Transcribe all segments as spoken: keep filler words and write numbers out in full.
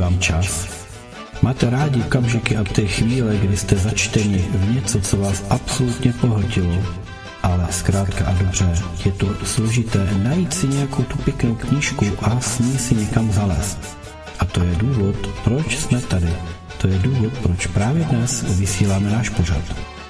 vám čas? Máte rádi okamžiky a ty chvíle, kdy jste začteni v něco, co vás absolutně pohltilo, ale zkrátka a dobře, je to složité najít si nějakou tu pěknou knížku a s ní si někam zalézt. A to je důvod, proč jsme tady. To je důvod, proč právě dnes vysíláme náš pořad.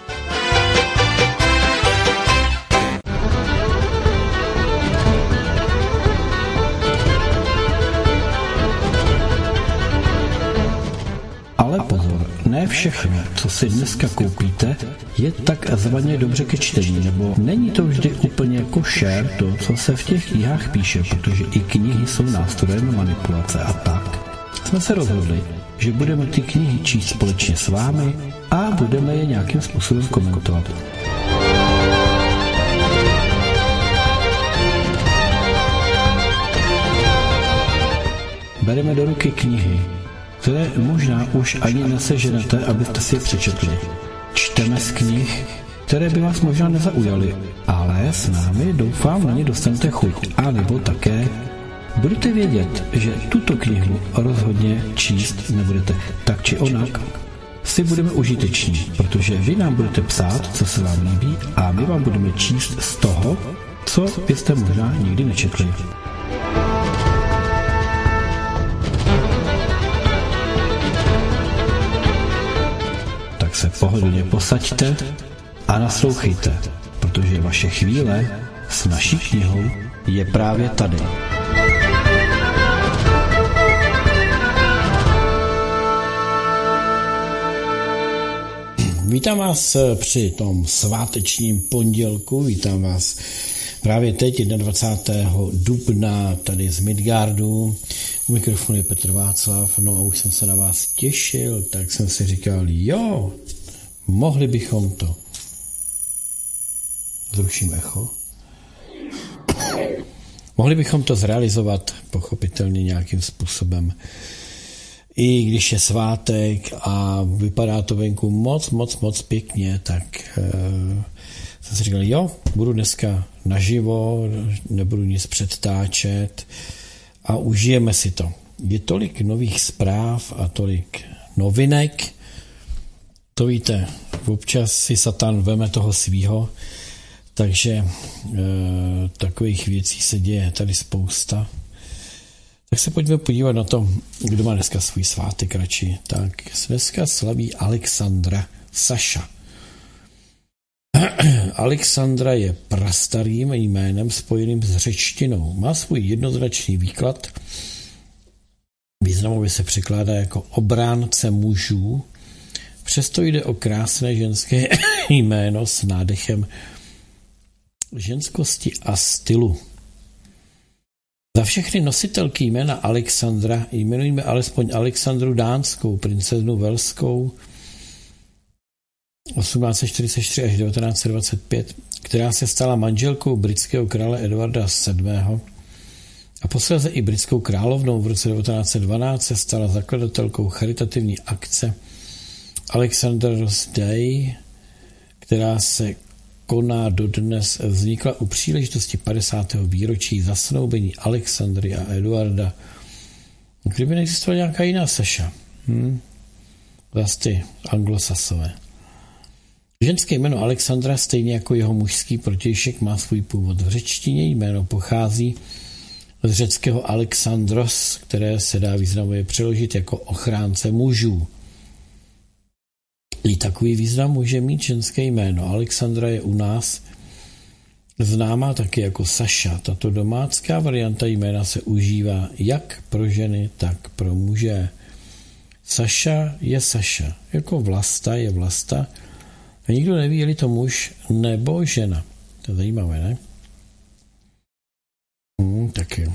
Ale pozor, ne všechno, co si dneska koupíte, je takzvaně dobře ke čtení, nebo není to vždy úplně košer to, co se v těch knihách píše, protože i knihy jsou nástrojem manipulace a tak. Jsme se rozhodli, že budeme ty knihy číst společně s vámi a budeme je nějakým způsobem komentovat. Bereme do ruky knihy, které možná už ani neseženete, abyste si je přečetli. Čteme z knih, které by vás možná nezaujaly, ale s námi doufám na ně dostanete chuť. A nebo také budete vědět, že tuto knihu rozhodně číst nebudete. Tak či onak si budeme užiteční, protože vy nám budete psát, co se vám líbí, a my vám budeme číst z toho, co byste možná nikdy nečetli. Tak se pohodlně posaďte a naslouchejte, protože vaše chvíle s naší knihou je právě tady. Vítám vás při tom svátečním pondělku, vítám vás právě teď, dvacátého prvního dubna, tady z Midgardu. U mikrofonu je Petr Václav, no a už jsem se na vás těšil, tak jsem si říkal, jo, mohli bychom to. Zruším echo. Mohli bychom to zrealizovat pochopitelně nějakým způsobem. I když je svátek a vypadá to venku moc, moc, moc pěkně, tak uh, jsem si říkal, jo, budu dneska naživo, nebudu nic předtáčet a užijeme si to. Je tolik nových zpráv a tolik novinek, to víte, občas si Satan veme toho svýho, takže uh, takových věcí se děje tady spousta. Tak se pojďme podívat na to, kdo má dneska svůj svátek radši. Tak dneska slaví Alexandra Saša. Alexandra je prastarým jménem spojeným s řečtinou. Má svůj jednoznačný výklad. Významově se překládá jako obránce mužů. Přesto jde o krásné ženské jméno s nádechem ženskosti a stylu. Za všechny nositelky jména Alexandra jmenujeme alespoň Alexandru Dánskou, princeznu Velskou osmnáct čtyřicet čtyři až devatenáct dvacet pět, která se stala manželkou britského krále Edvarda sedmého. a posléze i britskou královnou. V roce devatenáct dvanáct se stala zakladatelkou charitativní akce Alexander's Day, která se koná dodnes, vznikla u příležitosti padesátého výročí zasnoubení Alexandry a Eduarda. Kdyby neexistovala nějaká jiná Saša. Hm? Zase ty anglosasové. Ženské jméno Alexandra, stejně jako jeho mužský protějšek, má svůj původ v řečtině. Jméno pochází z řeckého Alexandros, které se dá významově přeložit jako ochránce mužů. I takový význam může mít ženské jméno. Alexandra je u nás známá taky jako Saša. Tato domácká varianta jména se užívá jak pro ženy, tak pro muže. Saša je Saša. Jako Vlasta je Vlasta. A nikdo neví, je-li to muž nebo žena. To je zajímavé, ne? Hmm, tak jo.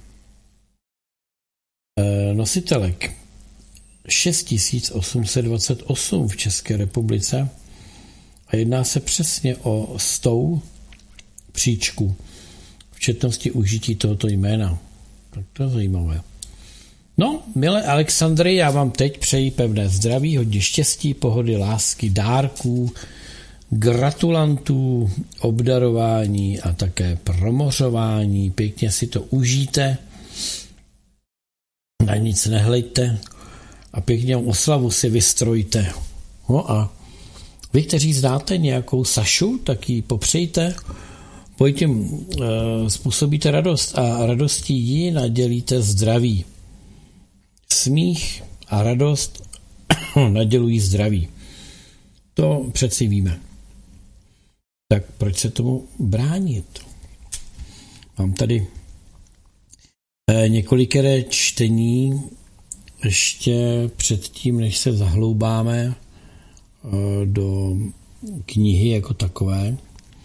E, nositelek šest tisíc osm set dvacet osm v České republice a jedná se přesně o stou příčku v četnosti užití tohoto jména. Tak to je zajímavé. No, milé Alexandry, já vám teď přeji pevné zdraví, hodně štěstí, pohody, lásky, dárků, gratulantů, obdarování a také promořování. Pěkně si to užijte. na nic nehleďte a pěkně oslavu si vystrojte. No a vy, kteří znáte nějakou Sašu, tak ji popřejte, pojď tím e, způsobíte radost a radostí jí nadělíte zdraví. Smích a radost nadělují zdraví. To přeci víme. Tak proč se tomu bránit? Mám tady e, několikeré čtení ještě předtím, než se zahloubáme e, do knihy jako takové.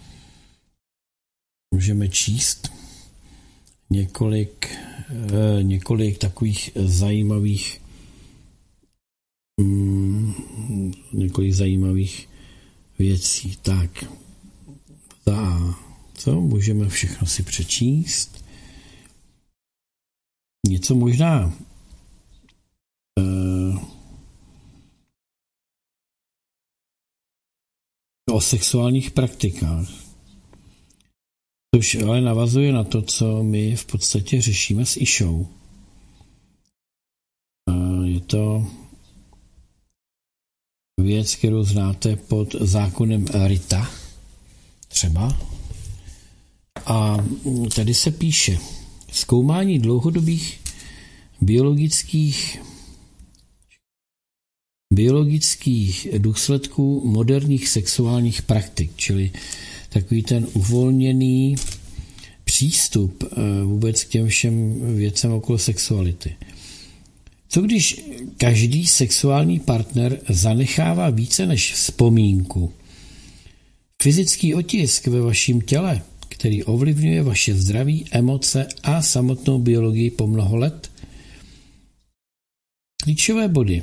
Můžeme číst několik, e, několik takových zajímavých mm, několik zajímavých věcí. Tak, za co můžeme všechno si přečíst? Něco možná e, o sexuálních praktikách. Což ale navazuje na to, co my v podstatě řešíme s Išou. Je to věc, kterou znáte pod zákonem Rita, třeba. A tady se píše: zkoumání dlouhodobých biologických biologických důsledků moderních sexuálních praktik, čili takový ten uvolněný přístup vůbec k těm všem věcem okolo sexuality. Co když každý sexuální partner zanechává více než vzpomínku? Fyzický otisk ve vašem těle, který ovlivňuje vaše zdraví, emoce a samotnou biologii po mnoho let? Klíčové body.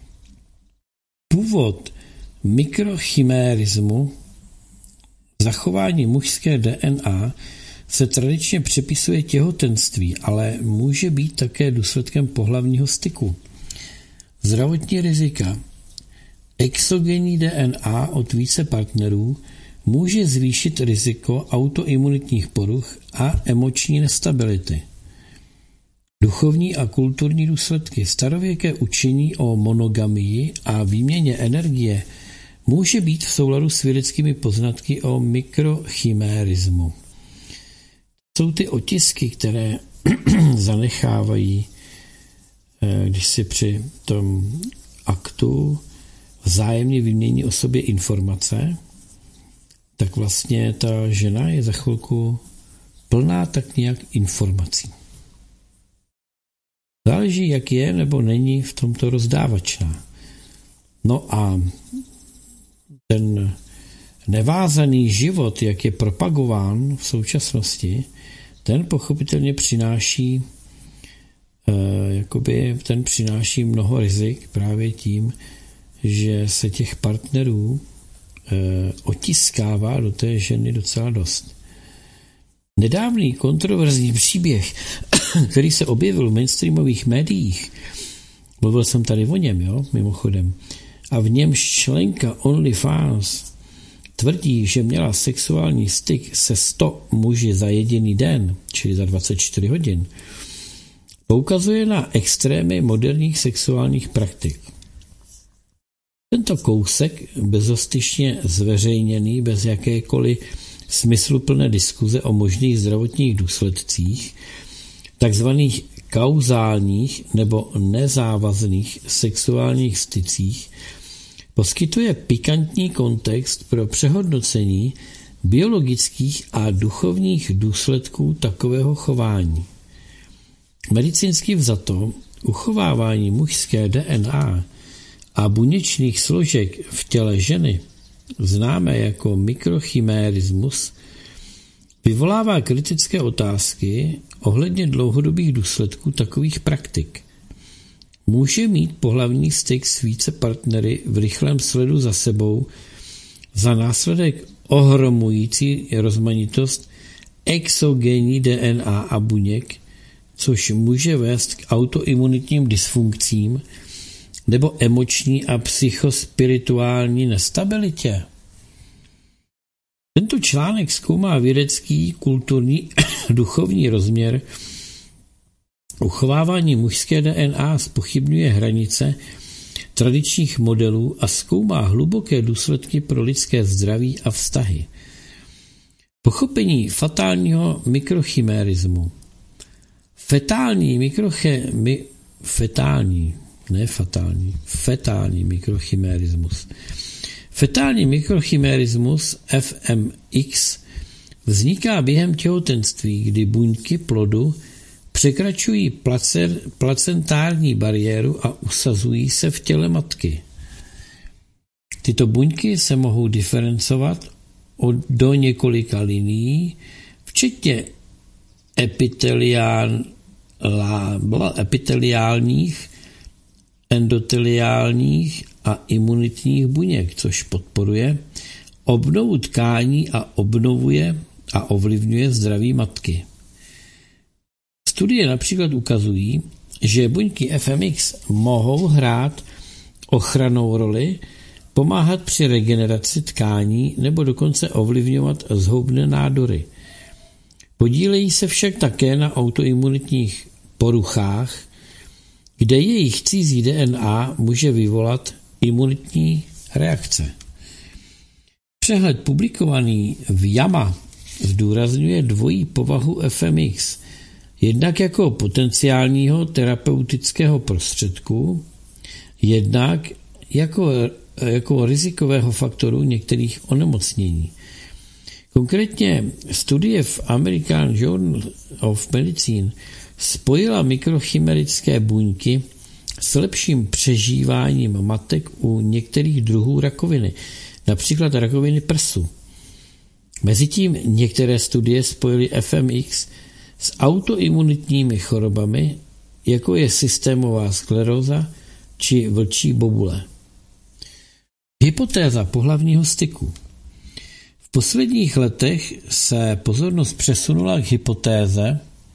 Původ mikrochimérismu, zachování mužské D N A, se tradičně připisuje těhotenství, ale může být také důsledkem pohlavního styku. Zdravotní rizika. Exogenní D N A od více partnerů může zvýšit riziko autoimunitních poruch a emoční nestability. Duchovní a kulturní důsledky. Starověké učení o monogamii a výměně energie může být v souladu s vědeckými poznatky o mikrochimérismu. Jsou ty otisky, které zanechávají, když si při tom aktu vzájemně vymění o sobě informace, tak vlastně ta žena je za chvilku plná tak nějak informací. Záleží, jak je nebo není v tomto rozdávačná. No a ten nevázaný život, jak je propagován v současnosti, ten pochopitelně přináší eh, jakoby ten přináší mnoho rizik právě tím, že se těch partnerů eh, otiskává do té ženy docela dost. Nedávný kontroverzní příběh, který se objevil v mainstreamových médiích, mluvil jsem tady o něm, jo, mimochodem, a v němž členka OnlyFans tvrdí, že měla sexuální styk se sto muži za jediný den, čili za dvacet čtyři hodin, poukazuje na extrémy moderních sexuálních praktik. Tento kousek, bezostyšně zveřejněný, bez jakékoliv smysluplné diskuze o možných zdravotních důsledcích, takzvaných kauzálních nebo nezávazných sexuálních stycích, poskytuje pikantní kontext pro přehodnocení biologických a duchovních důsledků takového chování. Medicínsky vzato uchovávání mužské D N A a buněčných složek v těle ženy, známé jako mikrochimérismus, vyvolává kritické otázky ohledně dlouhodobých důsledků takových praktik. Může mít pohlavní styk s více partnery v rychlém sledu za sebou za následek ohromující rozmanitost exogenní D N A a buněk, což může vést k autoimunitním dysfunkcím nebo emoční a psychospirituální nestabilitě. Tento článek zkoumá vědecký, kulturní, duchovní rozměr Uchovávání mužské D N A zpochybňuje hranice tradičních modelů a zkoumá hluboké důsledky pro lidské zdraví a vztahy. Pochopení fatálního mikrochimérismu. Fetální mikrochy, fetální, ne fatální, fetální mikrochimérismus. Fetální mikrochimérismus F M X vzniká během těhotenství, kdy buňky plodu překračují placer, placentární bariéru a usazují se v těle matky. Tyto buňky se mohou diferencovat od, do několika linií, včetně epiteliál, epiteliálních, endoteliálních a imunitních buněk, což podporuje obnovu tkání a obnovuje a ovlivňuje zdraví matky. Studie například ukazují, že buňky F M X mohou hrát ochrannou roli, pomáhat při regeneraci tkání nebo dokonce ovlivňovat zhoubné nádory. Podílejí se však také na autoimunitních poruchách, kde jejich cizí D N A může vyvolat imunitní reakce. Přehled publikovaný v J A M A zdůrazňuje dvojí povahu F M X, jednak jako potenciálního terapeutického prostředku, jednak jako, jako rizikového faktoru některých onemocnění. Konkrétně studie v American Journal of Medicine spojila mikrochimerické buňky s lepším přežíváním matek u některých druhů rakoviny, například rakoviny prsu. Mezitím některé studie spojily F M X s autoimunitními chorobami, jako je systémová skleróza či vlčí bobule. Hypotéza pohlavního styku. V posledních letech se pozornost přesunula k hypotéze,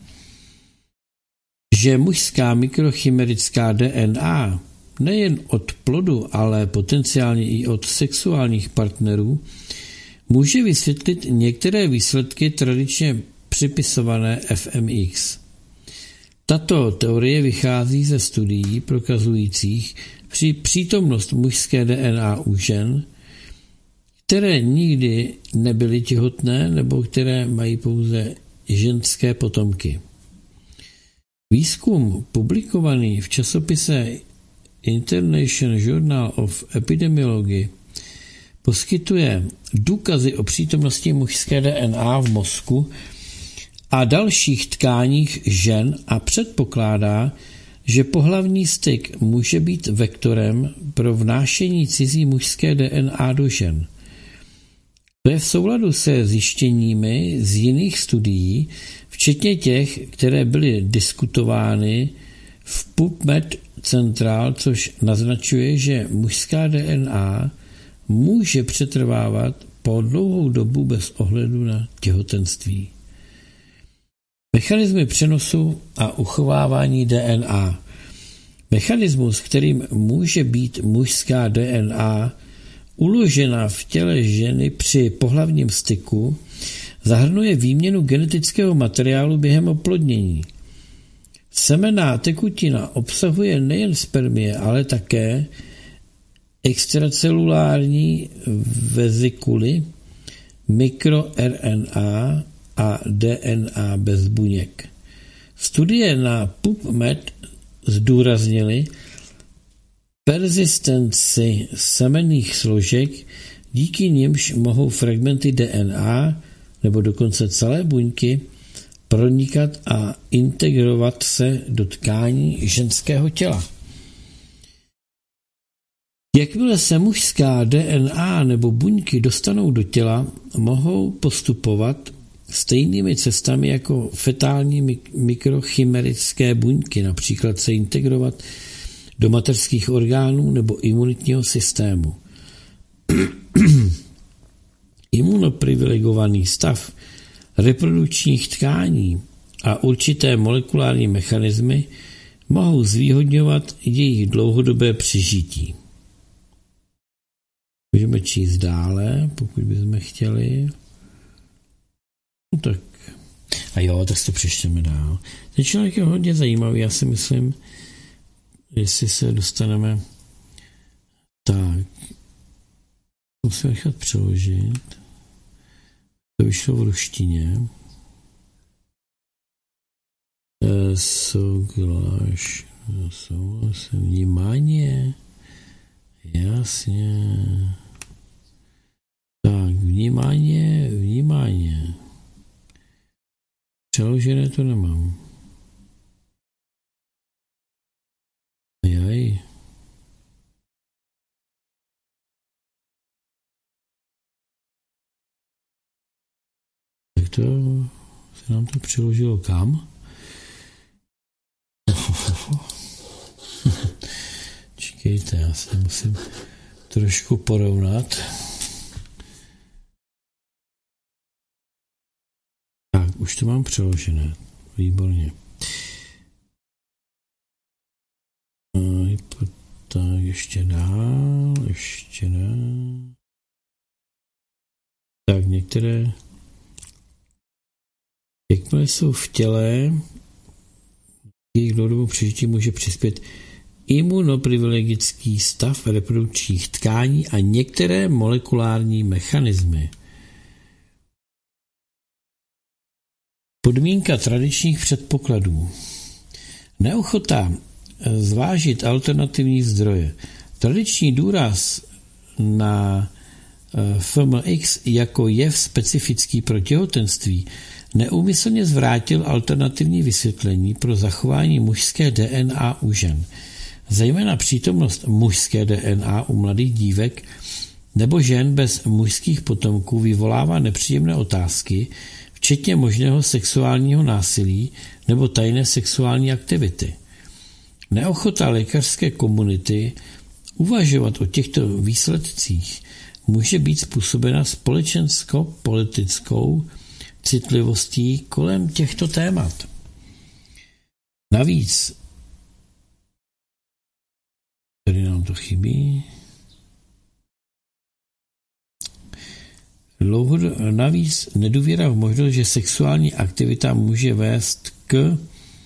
že mužská mikrochimerická D N A nejen od plodu, ale potenciálně i od sexuálních partnerů může vysvětlit některé výsledky tradičně připisované F M X. Tato teorie vychází ze studií prokazujících při přítomnost mužské D N A u žen, které nikdy nebyly těhotné nebo které mají pouze ženské potomky. Výzkum publikovaný v časopise International Journal of Epidemiology poskytuje důkazy o přítomnosti mužské D N A v mozku a dalších tkáních žen a předpokládá, že pohlavní styk může být vektorem pro vnášení cizí mužské D N A do žen. To je v souladu se zjištěními z jiných studií, včetně těch, které byly diskutovány v PubMed Central, což naznačuje, že mužská D N A může přetrvávat po dlouhou dobu bez ohledu na těhotenství. Mechanismy přenosu a uchovávání D N A. Mechanismus, kterým může být mužská D N A uložena v těle ženy při pohlavním styku, zahrnuje výměnu genetického materiálu během oplodnění. Semenná tekutina obsahuje nejen spermie, ale také extracelulární vezikuly, mikroRNA a D N A bez buněk. Studie na PubMed zdůraznily persistenci semenných složek, díky nimž mohou fragmenty D N A nebo dokonce celé buňky pronikat a integrovat se do tkání ženského těla. Jakmile se mužská D N A nebo buňky dostanou do těla, mohou postupovat stejnými cestami jako fetální mikrochimerické buňky, například se integrovat do mateřských orgánů nebo imunitního systému. Imunoprivilegovaný stav reprodukčních tkání a určité molekulární mechanismy mohou zvýhodňovat jejich dlouhodobé přežití. Můžeme číst dále, pokud bychom chtěli. No tak. A jo, tak si to přečteme dál. Ten člověk je hodně zajímavý, já si myslím, jestli se dostaneme tak. Musím nechat přeložit. To vyšlo v ruštině. Souhlas, souhlas, vnímání. Jasně. Tak, vnímání, vnímání. Přeložené to nemám. Jaj. Tak to se nám to přeložilo kam? Čekejte, já se musím trošku porovnat. Tak, už to mám přeložené. Výborně. Tak, ještě dál, ještě dál. Tak, některé, jakmile jsou v těle, jejich dlouhodobou přežití může přispět imunoprivilegický stav reprodukčních tkání a některé molekulární mechanismy. Podmínka tradičních předpokladů. Neochota zvážit alternativní zdroje. Tradiční důraz na F M X jako jev specifický pro těhotenství neúmyslně zvrátil alternativní vysvětlení pro zachování mužské D N A u žen. Zejména přítomnost mužské D N A u mladých dívek nebo žen bez mužských potomků vyvolává nepříjemné otázky, včetně možného sexuálního násilí nebo tajné sexuální aktivity. Neochota lékařské komunity uvažovat o těchto výsledcích může být způsobena společensko-politickou citlivostí kolem těchto témat. Navíc, tady nám to chybí, Dlouhodobě, navíc nedůvěra v možnost, že sexuální aktivita může vést k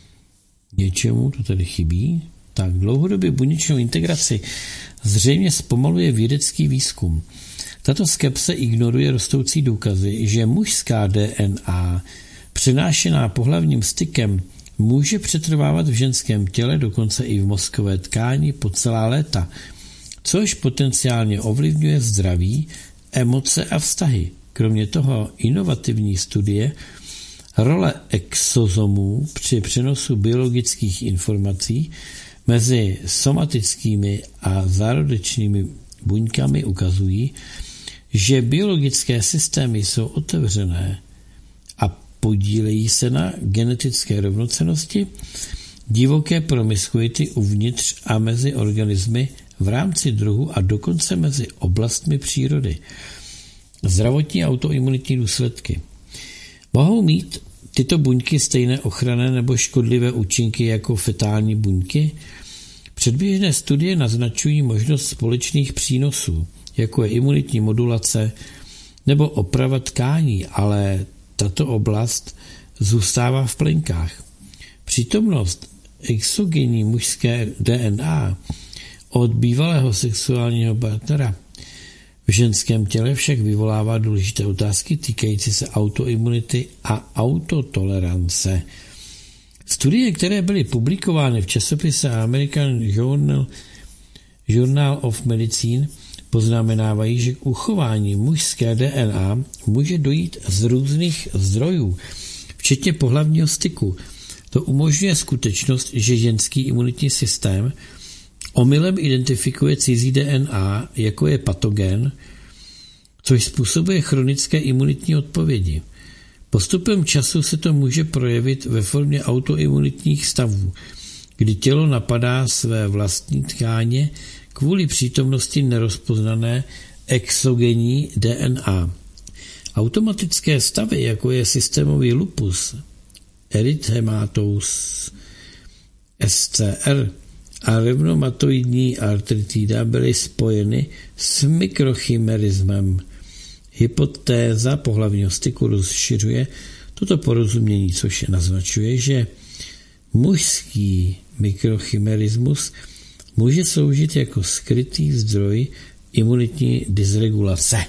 něčemu, to tady chybí, tak dlouhodobě buněčnou integraci zřejmě zpomaluje vědecký výzkum. Tato skepse ignoruje rostoucí důkazy, že mužská D N A přenášená pohlavním stykem může přetrvávat v ženském těle, dokonce i v mozkové tkáni po celá léta, což potenciálně ovlivňuje zdraví, emoce a vztahy. Kromě toho inovativní studie role exozomů při přenosu biologických informací mezi somatickými a zárodečnými buňkami ukazují, že biologické systémy jsou otevřené a podílejí se na genetické rovnocennosti, divoké promiskuity uvnitř a mezi organismy v rámci druhu a dokonce mezi oblastmi přírody. Zdravotní autoimunitní důsledky. Mohou mít tyto buňky stejné ochranné nebo škodlivé účinky jako fetální buňky? Předběžné studie naznačují možnost společných přínosů, jako je imunitní modulace nebo oprava tkání, ale tato oblast zůstává v plenkách. Přítomnost exogenní mužské D N A od bývalého sexuálního partnera v ženském těle však vyvolává důležité otázky týkající se autoimunity a autotolerance. Studie, které byly publikovány v časopise American Journal, Journal of Medicine, poznamenávají, že k uchování mužské D N A může dojít z různých zdrojů, včetně pohlavního styku. To umožňuje skutečnost, že ženský imunitní systém omylem identifikuje cizí D N A, jako je patogen, což způsobuje chronické imunitní odpovědi. Postupem času se to může projevit ve formě autoimunitních stavů, kdy tělo napadá své vlastní tkáně kvůli přítomnosti nerozpoznané exogenní D N A. Automatické stavy, jako je systémový lupus, erythematos, S C R a revmatoidní artritida byly spojeny s mikrochimerismem. Hypotéza pohlavního styku rozšiřuje Toto porozumění, což naznačuje, že mužský mikrochimerismus může sloužit jako skrytý zdroj imunitní dysregulace.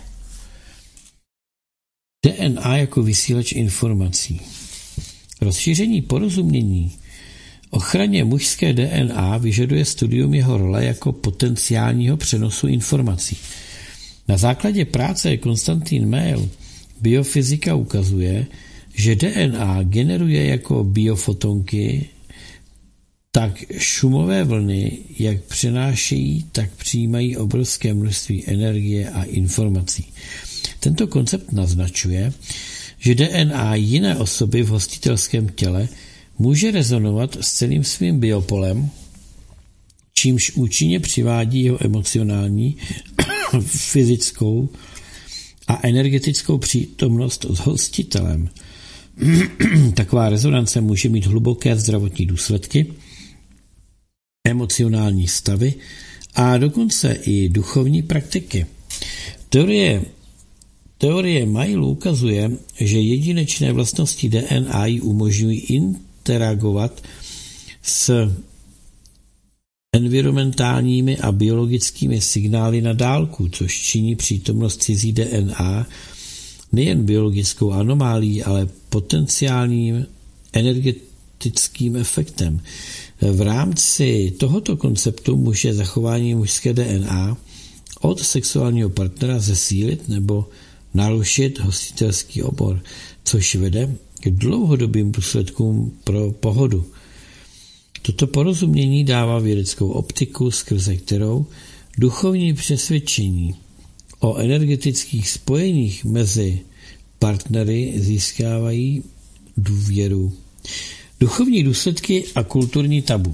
D N A jako vysílač informací. Rozšíření porozumění ochraně mužské D N A vyžaduje studium jeho role jako potenciálního přenosu informací. Na základě práce Konstantin Meil biofyzika ukazuje, že D N A generuje jako biofotonky tak šumové vlny, jak přenášejí, tak přijímají obrovské množství energie a informací. Tento koncept naznačuje, že D N A jiné osoby v hostitelském těle může rezonovat s celým svým biopolem, čímž účinně přivádí jeho emocionální, fyzickou a energetickou přítomnost s hostitelem. Taková rezonance může mít hluboké zdravotní důsledky, emocionální stavy a dokonce i duchovní praktiky. Teorie, teorie Mailu ukazuje, že jedinečné vlastnosti D N A ji umožňují interagovat s environmentálními a biologickými signály na dálku, což činí přítomnost cizí D N A nejen biologickou anomálií, ale potenciálním energetickým efektem. V rámci tohoto konceptu může zachování mužské D N A od sexuálního partnera zesílit nebo narušit hostitelský obor, což vede k dlouhodobým důsledkům pro pohodu. Toto porozumění dává vědeckou optiku, skrze kterou duchovní přesvědčení o energetických spojeních mezi partnery získávají důvěru. Duchovní důsledky a kulturní tabu.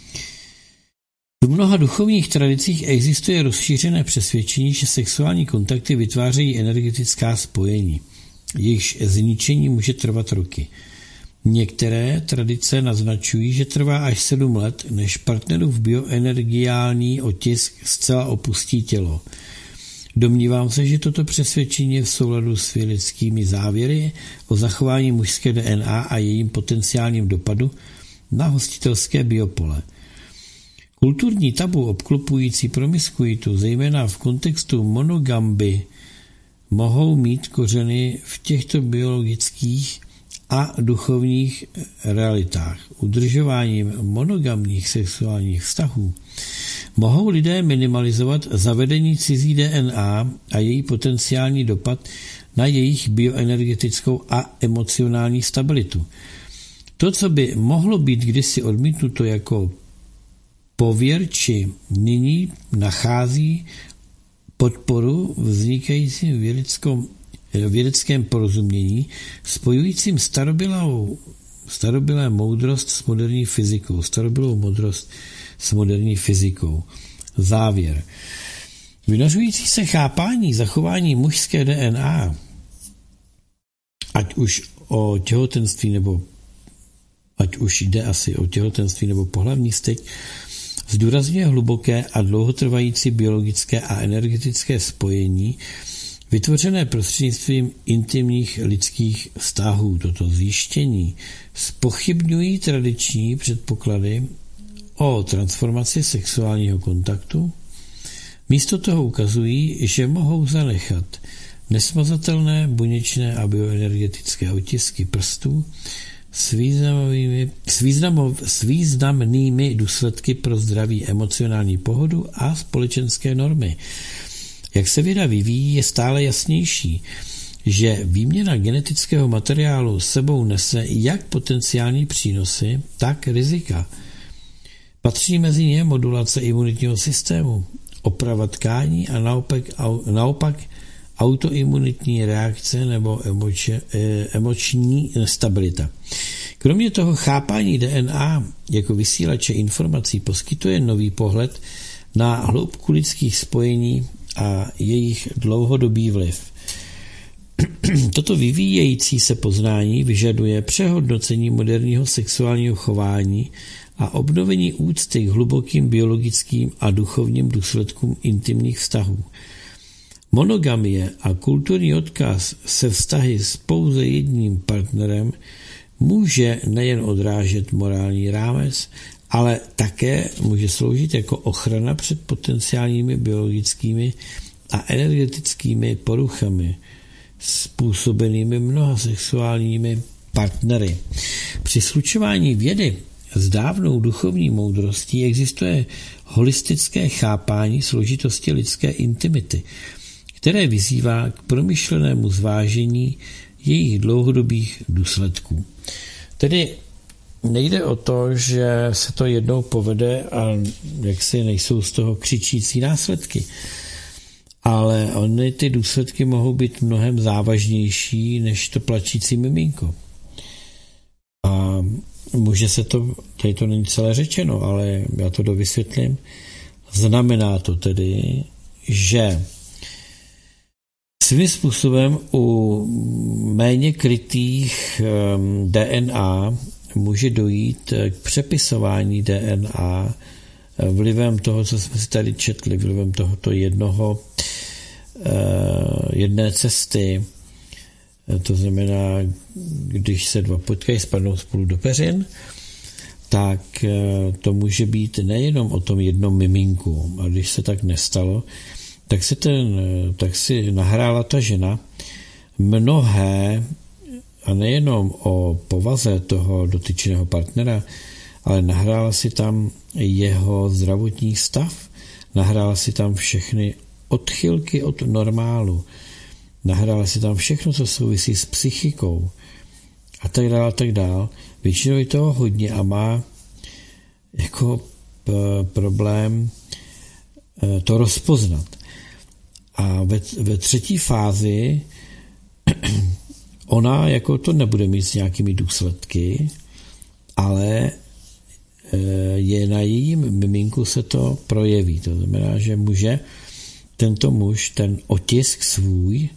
V mnoha duchovních tradicích existuje rozšířené přesvědčení, že sexuální kontakty vytvářejí energetická spojení. Jejichž zničení může trvat roky. Některé tradice naznačují, že trvá až sedm let, než partnerův bioenergiální otisk zcela opustí tělo. Domnívám se, že toto přesvědčení je v souladu s vědeckými závěry o zachování mužské D N A a jejím potenciálním dopadu na hostitelské biopole. Kulturní tabu obklopující promiskuitu, zejména v kontextu monogamby, mohou mít kořeny v těchto biologických a duchovních realitách. Udržováním monogamních sexuálních vztahů mohou lidé minimalizovat zavedení cizí D N A a její potenciální dopad na jejich bioenergetickou a emocionální stabilitu. To, co by mohlo být kdysi odmítnuto jako pověrči, nyní nachází podporu vznikajícím vědeckou vědeckém porozumění, spojujícím starobylou, starobylé moudrost s moderní fyzikou, starobylou moudrost s moderní fyzikou. Závěr. Vynořující se chápání zachování mužské D N A, ať už o těhotenství nebo ať už jde asi o těhotenství nebo pohlavní styk, zdůrazňuje hluboké a dlouhotrvající biologické a energetické spojení, vytvořené prostřednictvím intimních lidských vztahů. Toto zjištění zpochybňují tradiční předpoklady o transformaci sexuálního kontaktu. Místo toho ukazují, že mohou zanechat nesmazatelné buněčné a bioenergetické otisky prstů s, významnými, s, významov, s významnými důsledky pro zdraví, emocionální pohodu a společenské normy. Jak se věda vyvíjí, je stále jasnější, že výměna genetického materiálu sebou nese jak potenciální přínosy, tak rizika. Patří mezi ně modulace imunitního systému, oprava tkání a naopak, naopak autoimunitní reakce nebo emoče, emoční nestabilita. Kromě toho chápání D N A jako vysílače informací poskytuje nový pohled na hloubku lidských spojení a jejich dlouhodobý vliv. Toto vyvíjející se poznání vyžaduje přehodnocení moderního sexuálního chování a obnovení úcty k hlubokým biologickým a duchovním důsledkům intimních vztahů. Monogamie a kulturní odkaz se vztahy s pouze jedním partnerem může nejen odrážet morální rámec, ale také může sloužit jako ochrana před potenciálními biologickými a energetickými poruchami způsobenými mnoha sexuálními partnery. Při slučování vědy s dávnou duchovní moudrostí existuje holistické chápání složitosti lidské intimity, které vyzývá k promyšlenému zvážení jejich dlouhodobých důsledků. Tedy nejde o to, že se to jednou povede a jaksi nejsou z toho křičící následky, ale ony ty důsledky mohou být mnohem závažnější než to plačící miminko. A může se to, tady to není celé řečeno, ale já to dovysvětlím. Znamená to tedy, že svým způsobem u méně krytých D N A může dojít k přepisování D N A vlivem toho, co jsme si tady četli, vlivem tohoto jednoho, jedné cesty. To znamená, když se dva potkají, spadnou spolu do peřin, tak to může být nejenom o tom jednom miminku. A když se tak nestalo, tak si, ten, tak si nahrála ta žena mnohé, a nejenom o povaze toho dotyčného partnera, ale nahrála si tam jeho zdravotní stav, nahrála si tam všechny odchylky od normálu, nahrála si tam všechno, co souvisí s psychikou a tak dále, a tak dále. Většinou je toho hodně a má jako p- problém to rozpoznat. A ve, ve třetí fázi ona jako to nebude mít s nějakými důsledky, ale je na jejím miminku se to projeví. To znamená, že může tento muž ten otisk svůj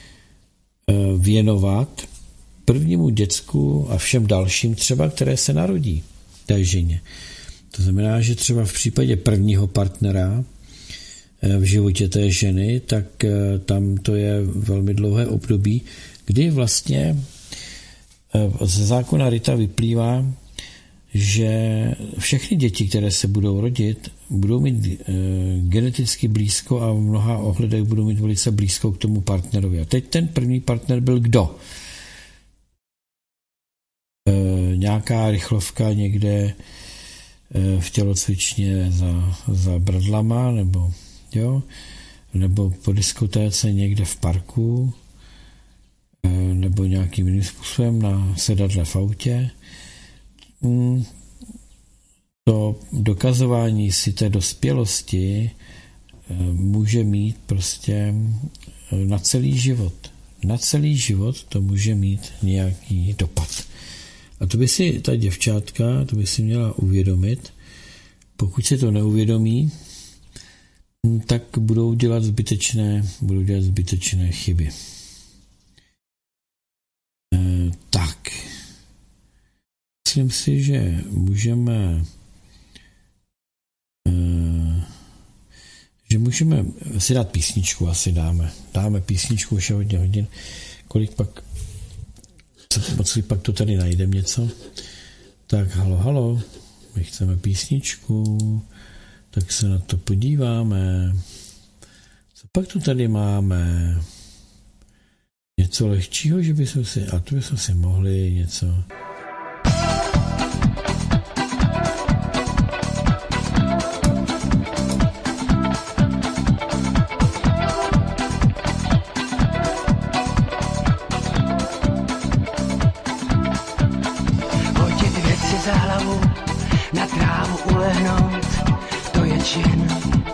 věnovat prvnímu děcku a všem dalším třeba, které se narodí té ženě. To znamená, že třeba v případě prvního partnera v životě té ženy, tak tam to je velmi dlouhé období, kdy vlastně ze zákona Rita vyplývá, že všechny děti, které se budou rodit, budou mít geneticky blízko a v mnoha ohledech budou mít velice blízko k tomu partnerovi. A teď ten první partner byl kdo? Nějaká rychlovka někde v tělocvičně za, za bradlama, nebo, jo, nebo po diskotéce někde v parku, nebo nějakým jiným způsobem na sedadle v autě. To dokazování si té dospělosti může mít prostě na celý život. Na celý život to může mít nějaký dopad. A to by si ta děvčátka, to by si měla uvědomit. Pokud se to neuvědomí, tak budou dělat zbytečné, budou dělat zbytečné chyby. E, tak. Myslím si, že můžeme e, že můžeme si dát písničku, asi dáme. Dáme písničku, už je hodně hodin. Kolik pak moc pak to tady najdeme něco. Tak halo, halo, my chceme písničku, tak se na to podíváme. Co pak tu tady máme? Něco lehčího, že bychom si, a to bychom si mohli něco... Za hlavu, na trávu ulehnout, to je čin.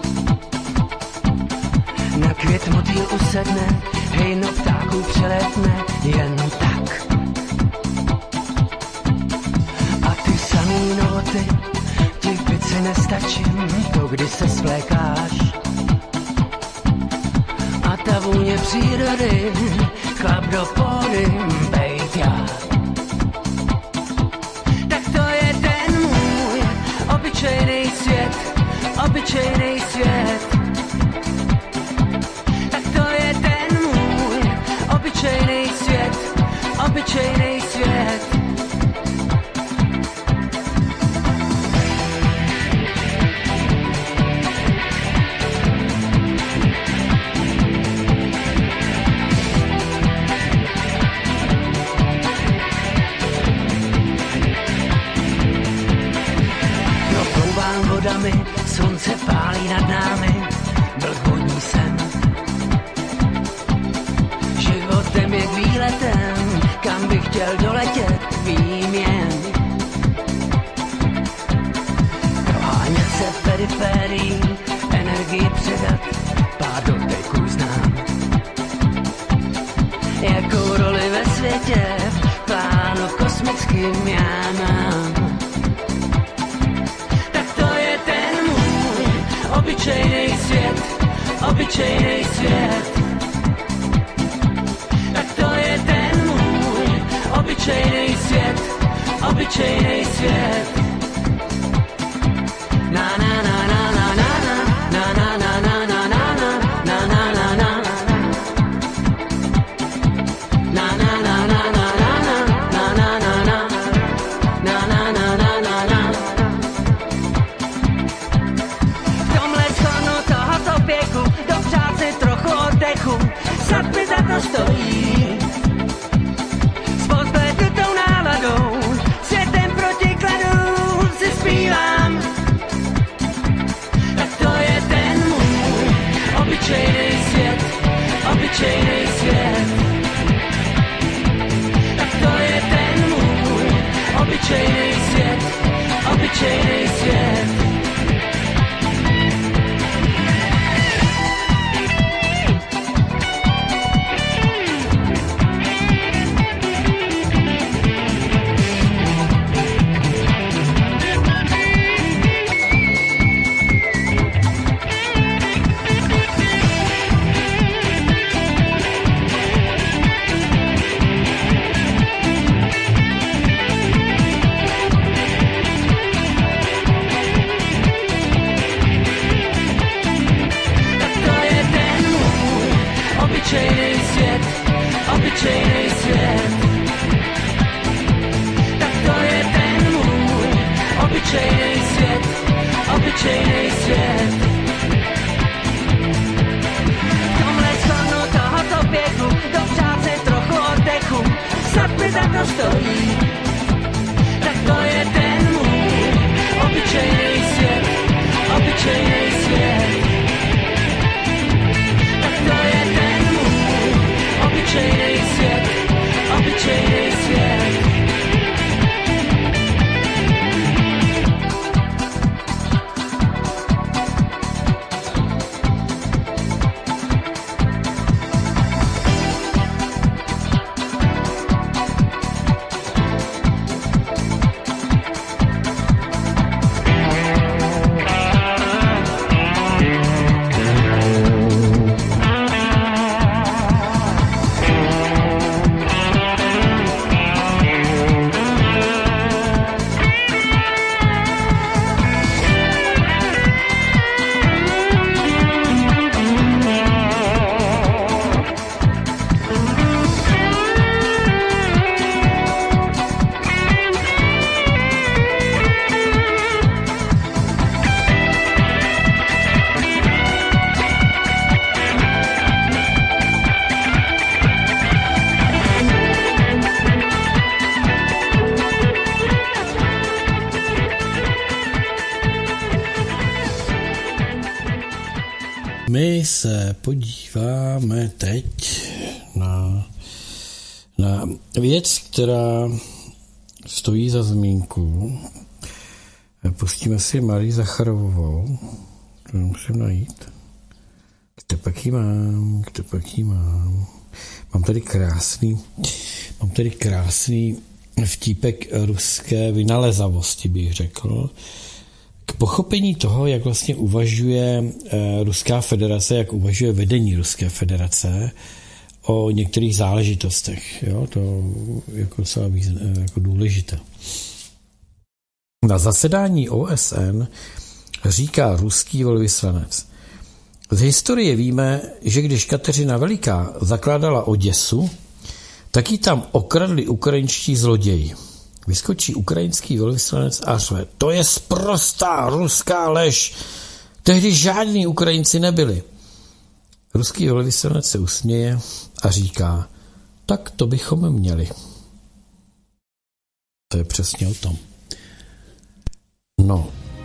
Na květ motýl usedne, hejno ptáků přelétne, jen tak. A ty samý noty, ti v pici nestačím, to kdy se svlékáš. A ta vůně přírody, chlap do pódy, bejt já. Obyčejnej svět, obyčejnej svět, tak to je obyčejnej svět, obyčejnej svět. Vodami, slunce pálí nad námi, byl vodní sen. Životem je výletem, kam bych chtěl doletět, vím jen. Prohánět se periférií, energii předat, pár doteků znám. Jakou roli ve světě, v plánu kosmickým já mám. Obyčejnej svět, obyčejnej svět. Tak to je ten můj obyčejnej svět, obyčejnej svět. Na na na na na na na na na na na na na na na na. Na na na na na na na na na na. Na na na na na na. Dopřát si trochu oddechu, snad mi za to stojí. S pozbledutou náladou, světem protikladu si zpívám. Tak to je ten můj obyčejnej svět, obyčejnej svět. Tak to je ten můj obyčejnej svět, obyčejnej svět. Obyčejnej svět, obyčejnej svět. Tak to je ten můj obyčejnej svět, obyčejnej svět. V tomhle slonu tohoto běhu dopřát si trochu oddechu, snad mi za to stojí. Tak to je ten můj obyčejnej svět, obyčejnej svět. Tak to je ten obyčejnej svět, obyčejnej svět. My se podíváme teď na, na věc, která stojí za zmínku. Pustíme si Marii Zacharovou. To musím najít. Kde pak jí mám? Kde pak jí mám? Mám tady krásný, mám tady krásný vtípek ruské vynalezavosti, bych řekl. K pochopení toho, jak vlastně uvažuje e, Ruská federace, jak uvažuje vedení Ruské federace o některých záležitostech. Jo? To je jako docela jako důležité. Na zasedání O S N říká ruský velvyslanec: z historie víme, že když Kateřina Veliká zakládala Oděsu, Taky tam okradli ukrajinští zloději. Vyskočí ukrajinský velvyslanec a řve: to je sprostá ruská lež. Tehdy žádní Ukrajinci nebyli. Ruský velvyslanec se usměje a říká: tak to bychom měli. To je přesně o tom. No.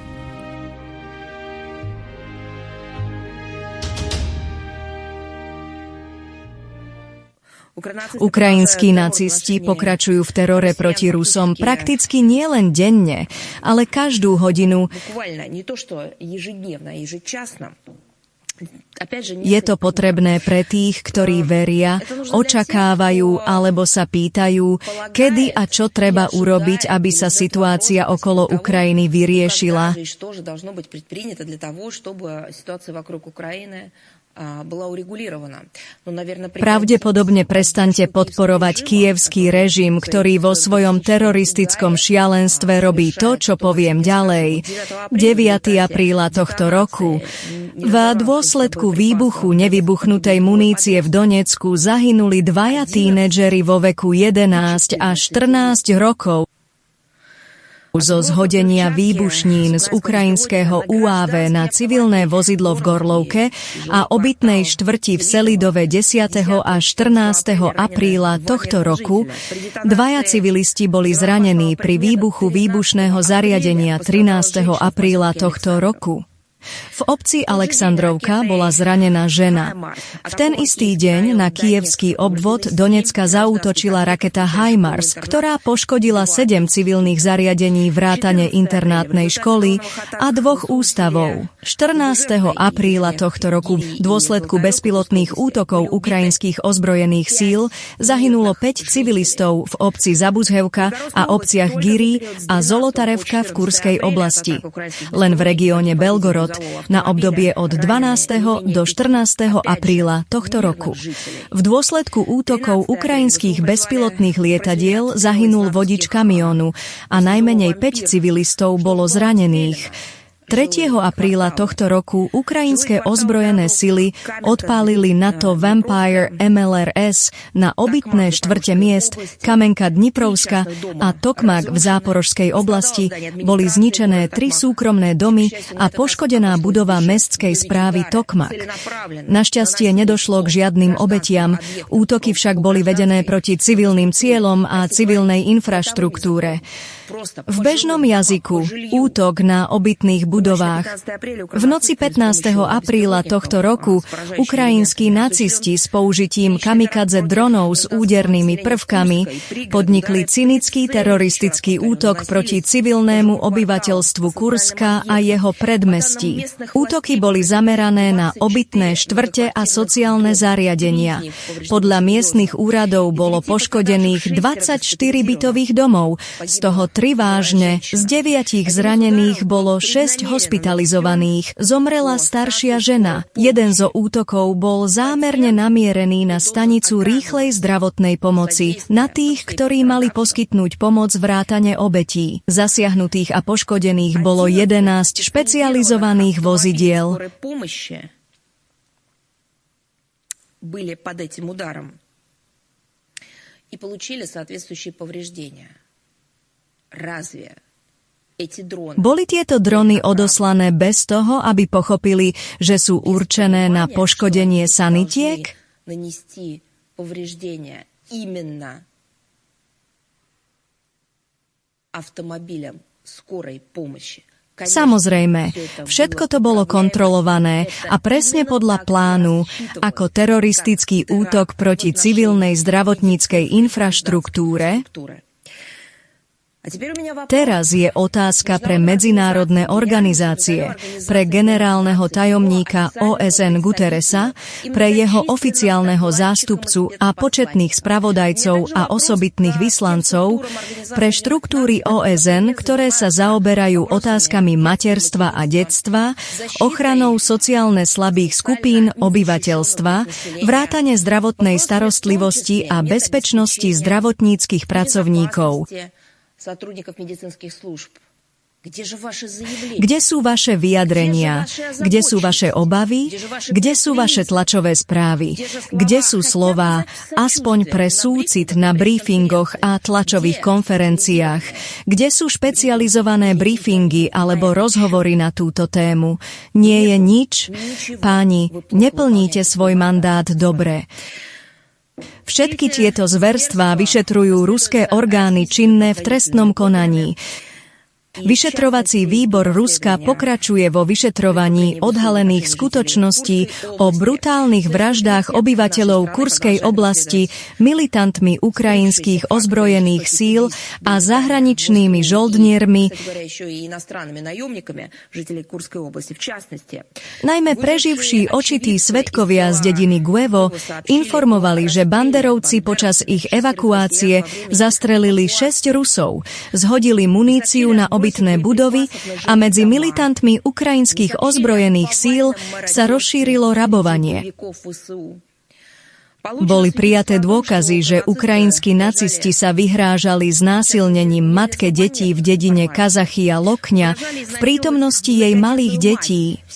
Ukrajinskí nacisti pokračujú v terore proti Rusom prakticky nielen denne, ale každú hodinu. Je to potrebné pre tých, ktorí veria, očakávajú alebo sa pýtajú, kedy a čo treba urobiť, aby sa situácia okolo Ukrajiny vyriešila. Pravdepodobne prestaňte podporovať kievský režim, ktorý vo svojom teroristickom šialenstve robí to, čo poviem ďalej. deviateho apríla tohto roku v dôsledku výbuchu nevybuchnutej munície v Donecku zahynuli dvaja tínedžeri vo veku jedenásť až štrnásť rokov zo zhodenia výbušnín z ukrajinského ú á vé na civilné vozidlo v Gorlovke a obytnej štvrti v Selidove desiateho a štrnásteho apríla tohto roku. Dvaja civilisti boli zranení pri výbuchu výbušného zariadenia trinásteho apríla tohto roku. V obci Alexandrovka bola zranená žena. V ten istý deň na kievský obvod Donecka zaútočila raketa HIMARS, ktorá poškodila sedem civilných zariadení vrátane internátnej školy a dvoch ústavov. štrnásteho apríla tohto roku v dôsledku bezpilotných útokov ukrajinských ozbrojených síl zahynulo päť civilistov v obci Zabuzhevka a obciach Giri a Zolotarevka v Kurskej oblasti. Len v regióne Belgorod na obdobie od dvanásteho do štrnásteho apríla tohto roku. V dôsledku útokov ukrajinských bezpilotných lietadiel zahynul vodič kamiónu a najmenej päť civilistov bolo zranených. tretieho apríla tohto roku ukrajinské ozbrojené sily odpálili NATO Vampire em el er es na obytné štvrte miest Kamenka Dniprovska a Tokmak v Záporožskej oblasti. Boli zničené tri súkromné domy a poškodená budova mestskej správy Tokmak. Našťastie nedošlo k žiadnym obetiam, útoky však boli vedené proti civilným cieľom a civilnej infraštruktúre. V bežnom jazyku útok na obytných budovách. V noci pätnásteho apríla tohto roku ukrajinskí nacisti s použitím kamikadze dronov s údernými prvkami podnikli cynický teroristický útok proti civilnému obyvateľstvu Kurska a jeho predmestí. Útoky boli zamerané na obytné štvrte a sociálne zariadenia. Podľa miestnych úradov bolo poškodených dvadsaťštyri bytových domov, z toho tri vážne, z deviatich zranených bolo šesť hospitalizovaných, zomrela staršia žena. Jeden zo útokov bol zámerne namierený na stanicu rýchlej zdravotnej pomoci, na tých, ktorí mali poskytnúť pomoc vrátane obetí. Zasiahnutých a poškodených bolo jedenásť špecializovaných vozidiel. Были под этим ударом и получили соответствующие повреждения. Boli tieto drony odoslané bez toho, aby pochopili, že sú určené na poškodenie sanitiek? Samozrejme, všetko to bolo kontrolované a presne podľa plánu, ako teroristický útok proti civilnej zdravotníckej infraštruktúre. Teraz je otázka pre medzinárodné organizácie, pre generálneho tajomníka ó es en Guterresa, pre jeho oficiálneho zástupcu a početných spravodajcov a osobitných vyslancov, pre štruktúry ó es en, ktoré sa zaoberajú otázkami materstva a detstva, ochranou sociálne slabých skupín obyvateľstva, vrátane zdravotnej starostlivosti a bezpečnosti zdravotníckych pracovníkov. Сотрудников медицинских служб Kde sú vaše vyjadrenia? Kde sú vaše obavy? Kde sú vaše tlačové správy? Kde sú slová aspoň pre súcit na briefingoch a tlačových konferenciách? Kde sú špecializované briefingy alebo rozhovory na túto tému? Nie je nič? Páni, neplníte svoj mandát dobre. Všetky tieto zverstvá vyšetrujú ruské orgány činné v trestnom konaní. Vyšetrovací výbor Ruska pokračuje vo vyšetrovaní odhalených skutočností o brutálnych vraždách obyvateľov Kurskej oblasti militantmi ukrajinských ozbrojených síl a zahraničnými žoldniermi, najmä preživší očití svedkovia z dediny Guevo informovali, že banderovci počas ich evakuácie zastrelili šesť Rusov, zhodili muníciu na obytné budovy a medzi militantmi ukrajinských ozbrojených síl sa rozšírilo rabovanie. Boli prijaté dôkazy, že ukrajinskí nacisti sa vyhrážali znásilnením matke detí v dedine Kazachia Lokňa v prítomnosti jej malých detí.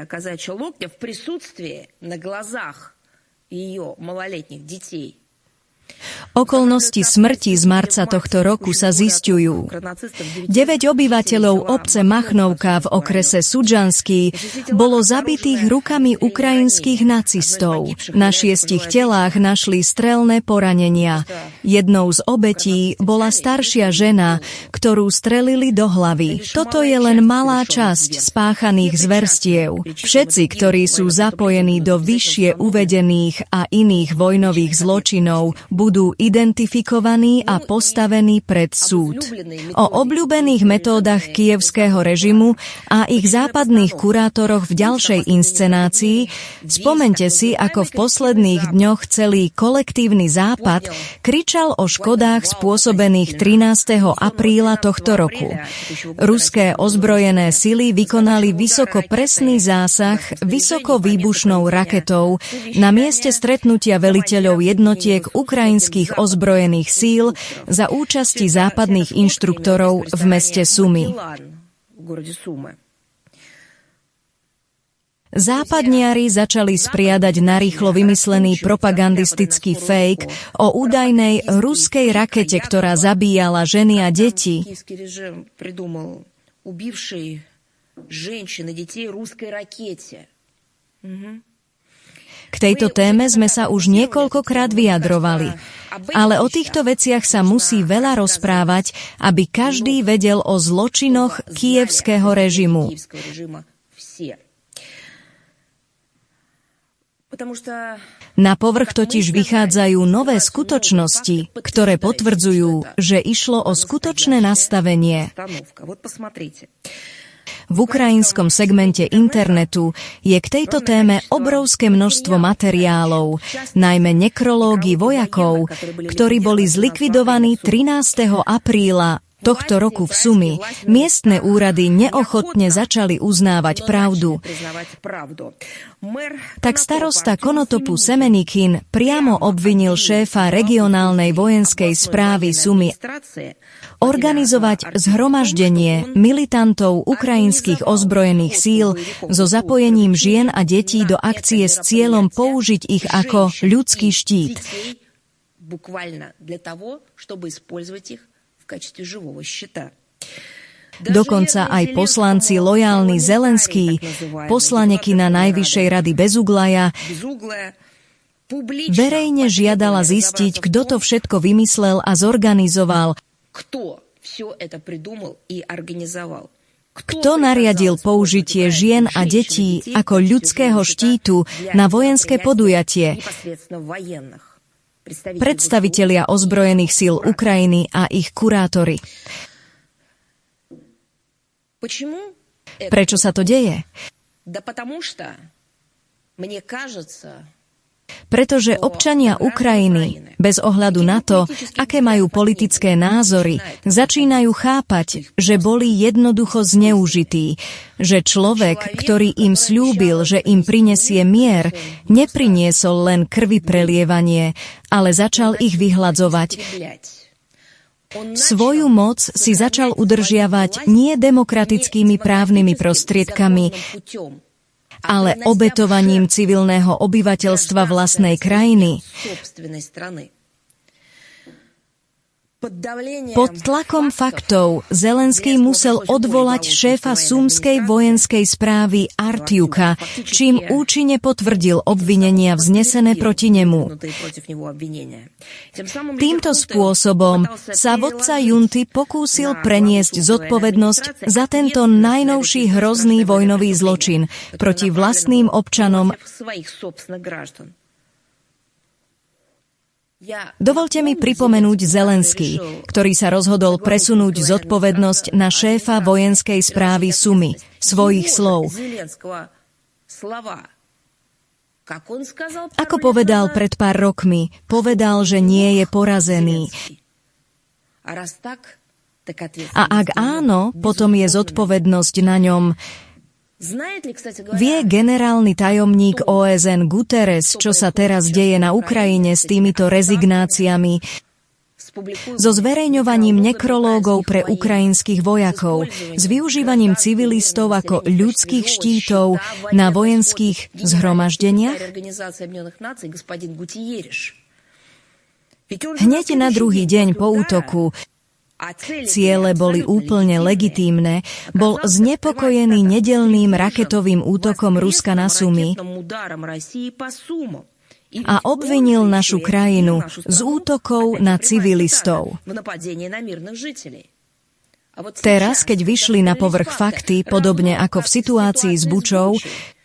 Okolnosti smrti z marca tohto roku sa zisťujú. Deväť obyvateľov obce Machnovka v okrese Sudžanský bolo zabitých rukami ukrajinských nacistov. Na šiestich telách našli strelné poranenia. Jednou z obetí bola staršia žena, ktorú strelili do hlavy. Toto je len malá časť spáchaných zverstiev. Všetci, ktorí sú zapojení do vyššie uvedených a iných vojnových zločinov, budú identifikovaní a postavení pred súd. O obľúbených metódach kievského režimu a ich západných kurátoroch v ďalšej inscenácii spomente si, ako v posledných dňoch celý kolektívny západ kričal o škodách spôsobených trinásteho apríla tohto roku. Ruské ozbrojené sily vykonali vysoko presný zásah vysoko výbušnou raketou na mieste stretnutia veliteľov jednotiek ukrajinských ozbrojených síl za účasti západných inštruktorov v meste Sumy. Západniari začali spriadať narýchlo vymyslený propagandistický fake o údajnej ruskej rakete, ktorá zabíjala ženy a deti. K tejto téme sme sa už niekoľkokrát vyjadrovali, ale o týchto veciach sa musí veľa rozprávať, aby každý vedel o zločinoch kievského režimu. Na povrch totiž vychádzajú nové skutočnosti, ktoré potvrdzujú, že išlo o skutočné nastavenie. V ukrajinskom segmente internetu je k tejto téme obrovské množstvo materiálov, najmä nekrológy vojakov, ktorí boli zlikvidovaní trinásteho apríla tohto roku v Sumi. Miestne úrady neochotne začali uznávať pravdu. Tak starosta Konotopu Semenikin priamo obvinil šéfa regionálnej vojenskej správy Sumy organizovať zhromaždenie militantov ukrajinských ozbrojených síl so zapojením žien a detí do akcie s cieľom použiť ich ako ľudský štít. Dokonca aj poslanci lojálni Zelenský, poslanekina Najvyššej rady Bezuglaja, verejne žiadala zistiť, kto to všetko vymyslel a zorganizoval. Kto nariadil použitie žien a detí ako ľudského štítu na vojenské podujatie? Predstavitelia ozbrojených síl Ukrajiny a ich kurátori. Prečo sa to deje? Pretože občania Ukrajiny, bez ohľadu na to, aké majú politické názory, začínajú chápať, že boli jednoducho zneužití, že človek, ktorý im sľúbil, že im prinesie mier, nepriniesol len krvi prelievanie, ale začal ich vyhladzovať. Svoju moc si začal udržiavať nie demokratickými právnymi prostriedkami, ale obetovaním civilného obyvateľstva vlastnej krajiny. Pod tlakom faktov Zelenský musel odvolať šéfa sumskej vojenskej správy Artiuka, čím účinne potvrdil obvinenia vznesené proti nemu. Týmto spôsobom sa vodca junty pokúsil preniesť zodpovednosť za tento najnovší hrozný vojnový zločin proti vlastným občanom. Dovolte mi pripomenúť Zelenský, ktorý sa rozhodol presunúť zodpovednosť na šéfa vojenskej správy Sumy, svojich slov. Ako povedal pred pár rokmi, povedal, že nie je porazený. A ak áno, potom je zodpovednosť na ňom. Vie generálny tajomník ó es en Guterres, čo sa teraz deje na Ukrajine s týmito rezignáciami, so zverejňovaním nekrológov pre ukrajinských vojakov, s využívaním civilistov ako ľudských štítov na vojenských zhromaždeniach? Hneď na druhý deň po útoku, ciele boli úplne legitímne, bol znepokojený nedeľným raketovým útokom Ruska na Sumy a obvinil našu krajinu z útokov na civilistov. Teraz, keď vyšli na povrch fakty, podobne ako v situácii s Bučou,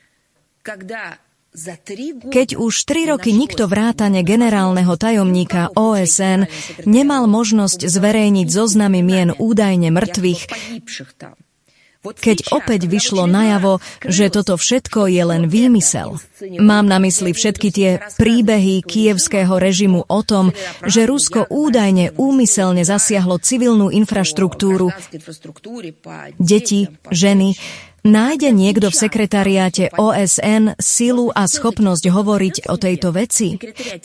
keď už tri roky nikto vrátane generálneho tajomníka ó es en nemal možnosť zverejniť zoznamy mien údajne mŕtvych, keď opäť vyšlo najavo, že toto všetko je len výmysel. Mám na mysli všetky tie príbehy kyjevského režimu o tom, že Rusko údajne úmyselne zasiahlo civilnú infraštruktúru, deti, ženy. Nájde niekto v sekretariáte ó es en silu a schopnosť hovoriť o tejto veci?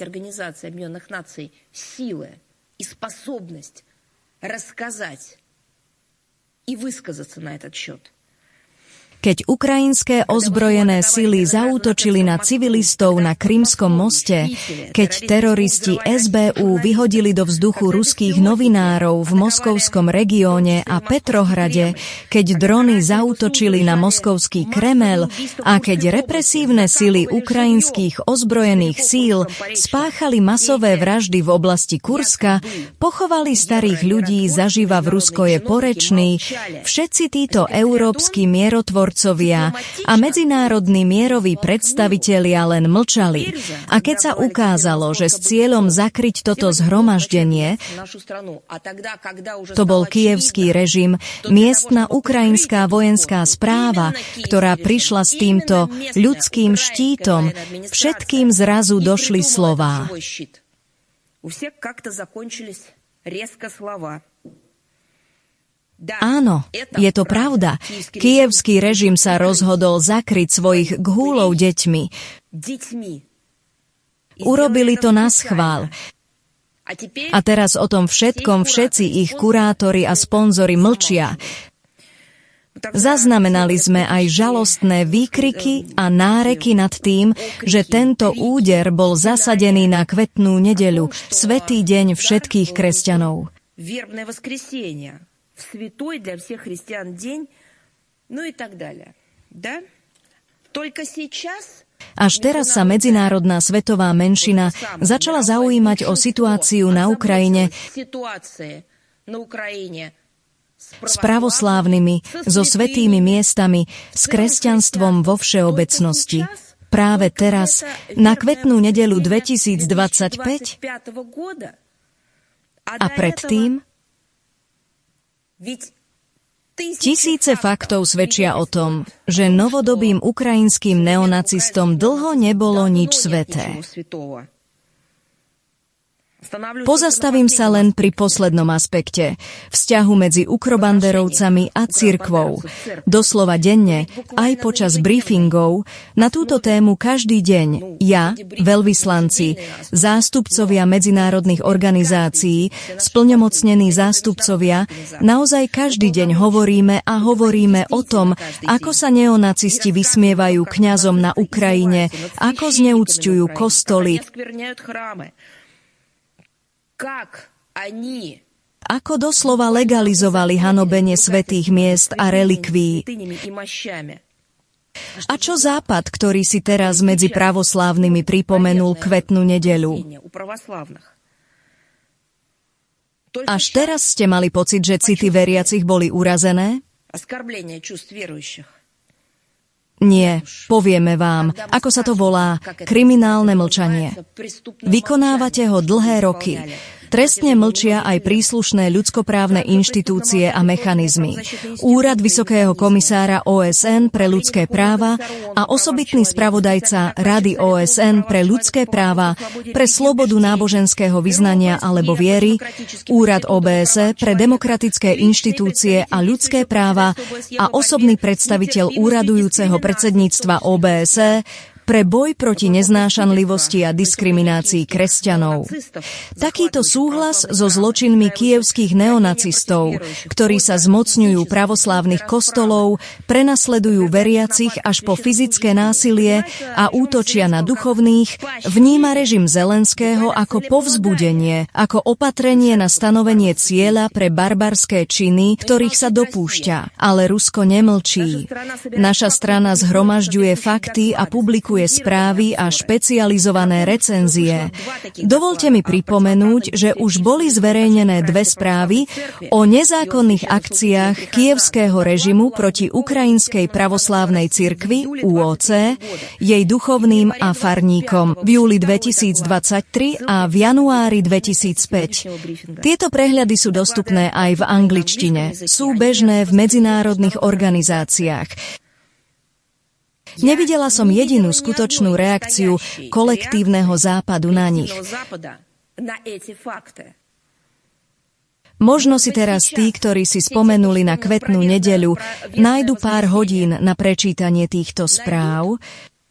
Keď ukrajinské ozbrojené sily zaútočili na civilistov na Krymskom moste, keď teroristi es bé ú vyhodili do vzduchu ruských novinárov v moskovskom regióne a Petrohrade, keď drony zaútočili na moskovský Kremel a keď represívne sily ukrajinských ozbrojených síl spáchali masové vraždy v oblasti Kurska, pochovali starých ľudí zaživa v Ruskoje porečný, všetci títo európski mierotvorci a medzinárodní mieroví predstavitelia len mlčali. A keď sa ukázalo, že s cieľom zakryť toto zhromaždenie, to bol kyjevský režim, miestna ukrajinská vojenská správa, ktorá prišla s týmto ľudským štítom, všetkým zrazu došli slová. Áno, je to pravda. Kyjevský režim sa rozhodol zakryť svojich gúlov deťmi. Urobili to naschvál. A teraz o tom všetkom všetci ich kurátori a sponzori mlčia. Zaznamenali sme aj žalostné výkriky a náreky nad tým, že tento úder bol zasadený na kvetnú nedeľu, svätý deň všetkých kresťanov. Святой для всех христиан день, ну и так далее. Да? Только сейчас... Až teraz sa medzinárodná svetová menšina začala zaujímať o situáciu na Ukrajine s pravoslávnymi, so svätými miestami, s kresťanstvom vo všeobecnosti. Práve teraz, na kvetnú nedeľu dvetisícdvadsaťpäť a predtým tisíce faktov svedčia o tom, že novodobým ukrajinským neonacistom dlho nebolo nič sväté. Pozastavím sa len pri poslednom aspekte, vzťahu medzi ukrobanderovcami a cirkvou. Doslova denne, aj počas briefingov, na túto tému každý deň ja, veľvyslanci, zástupcovia medzinárodných organizácií, splnomocnení zástupcovia, naozaj každý deň hovoríme a hovoríme o tom, ako sa neonacisti vysmievajú kňazom na Ukrajine, ako zneúcťujú kostoly, ako doslova legalizovali hanobenie svätých miest a relikvií. A čo Západ, ktorý si teraz medzi pravoslávnymi pripomenul kvetnú nedeľu? Až teraz ste mali pocit, že city veriacich boli urazené? Nie, povieme vám, ako sa to volá, kriminálne mlčanie. Vykonávate ho dlhé roky. Trestne mlčia aj príslušné ľudskoprávne inštitúcie a mechanizmy. Úrad Vysokého komisára ó es en pre ľudské práva a osobitný spravodajca Rady ó es en pre ľudské práva, pre slobodu náboženského vyznania alebo viery, Úrad ó bé es é pre demokratické inštitúcie a ľudské práva a osobný predstaviteľ úradujúceho predsedníctva ó bé es é pre boj proti neznášanlivosti a diskriminácii kresťanov. Takýto súhlas so zločinmi kievských neonacistov, ktorí sa zmocňujú pravoslávnych kostolov, prenasledujú veriacich až po fyzické násilie a útočia na duchovných, vníma režim Zelenského ako povzbudenie, ako opatrenie na stanovenie cieľa pre barbarské činy, ktorých sa dopúšťa. Ale Rusko nemlčí. Naša strana zhromažďuje fakty a publikuje správy a špecializované recenzie. Dovoľte mi pripomenúť, že už boli zverejnené dve správy o nezákonných akciách kievského režimu proti Ukrajinskej pravoslávnej cirkvi ú ó cé, jej duchovným a farníkom v júli dvetisícdvadsaťtri a v januári dvetisícpäť. Tieto prehľady sú dostupné aj v angličtine. Sú bežné v medzinárodných organizáciách. Nevidela som jedinú skutočnú reakciu kolektívneho Západu na nich. Možno si teraz tí, ktorí si spomenuli na kvetnú nedeľu, nájdu pár hodín na prečítanie týchto správ.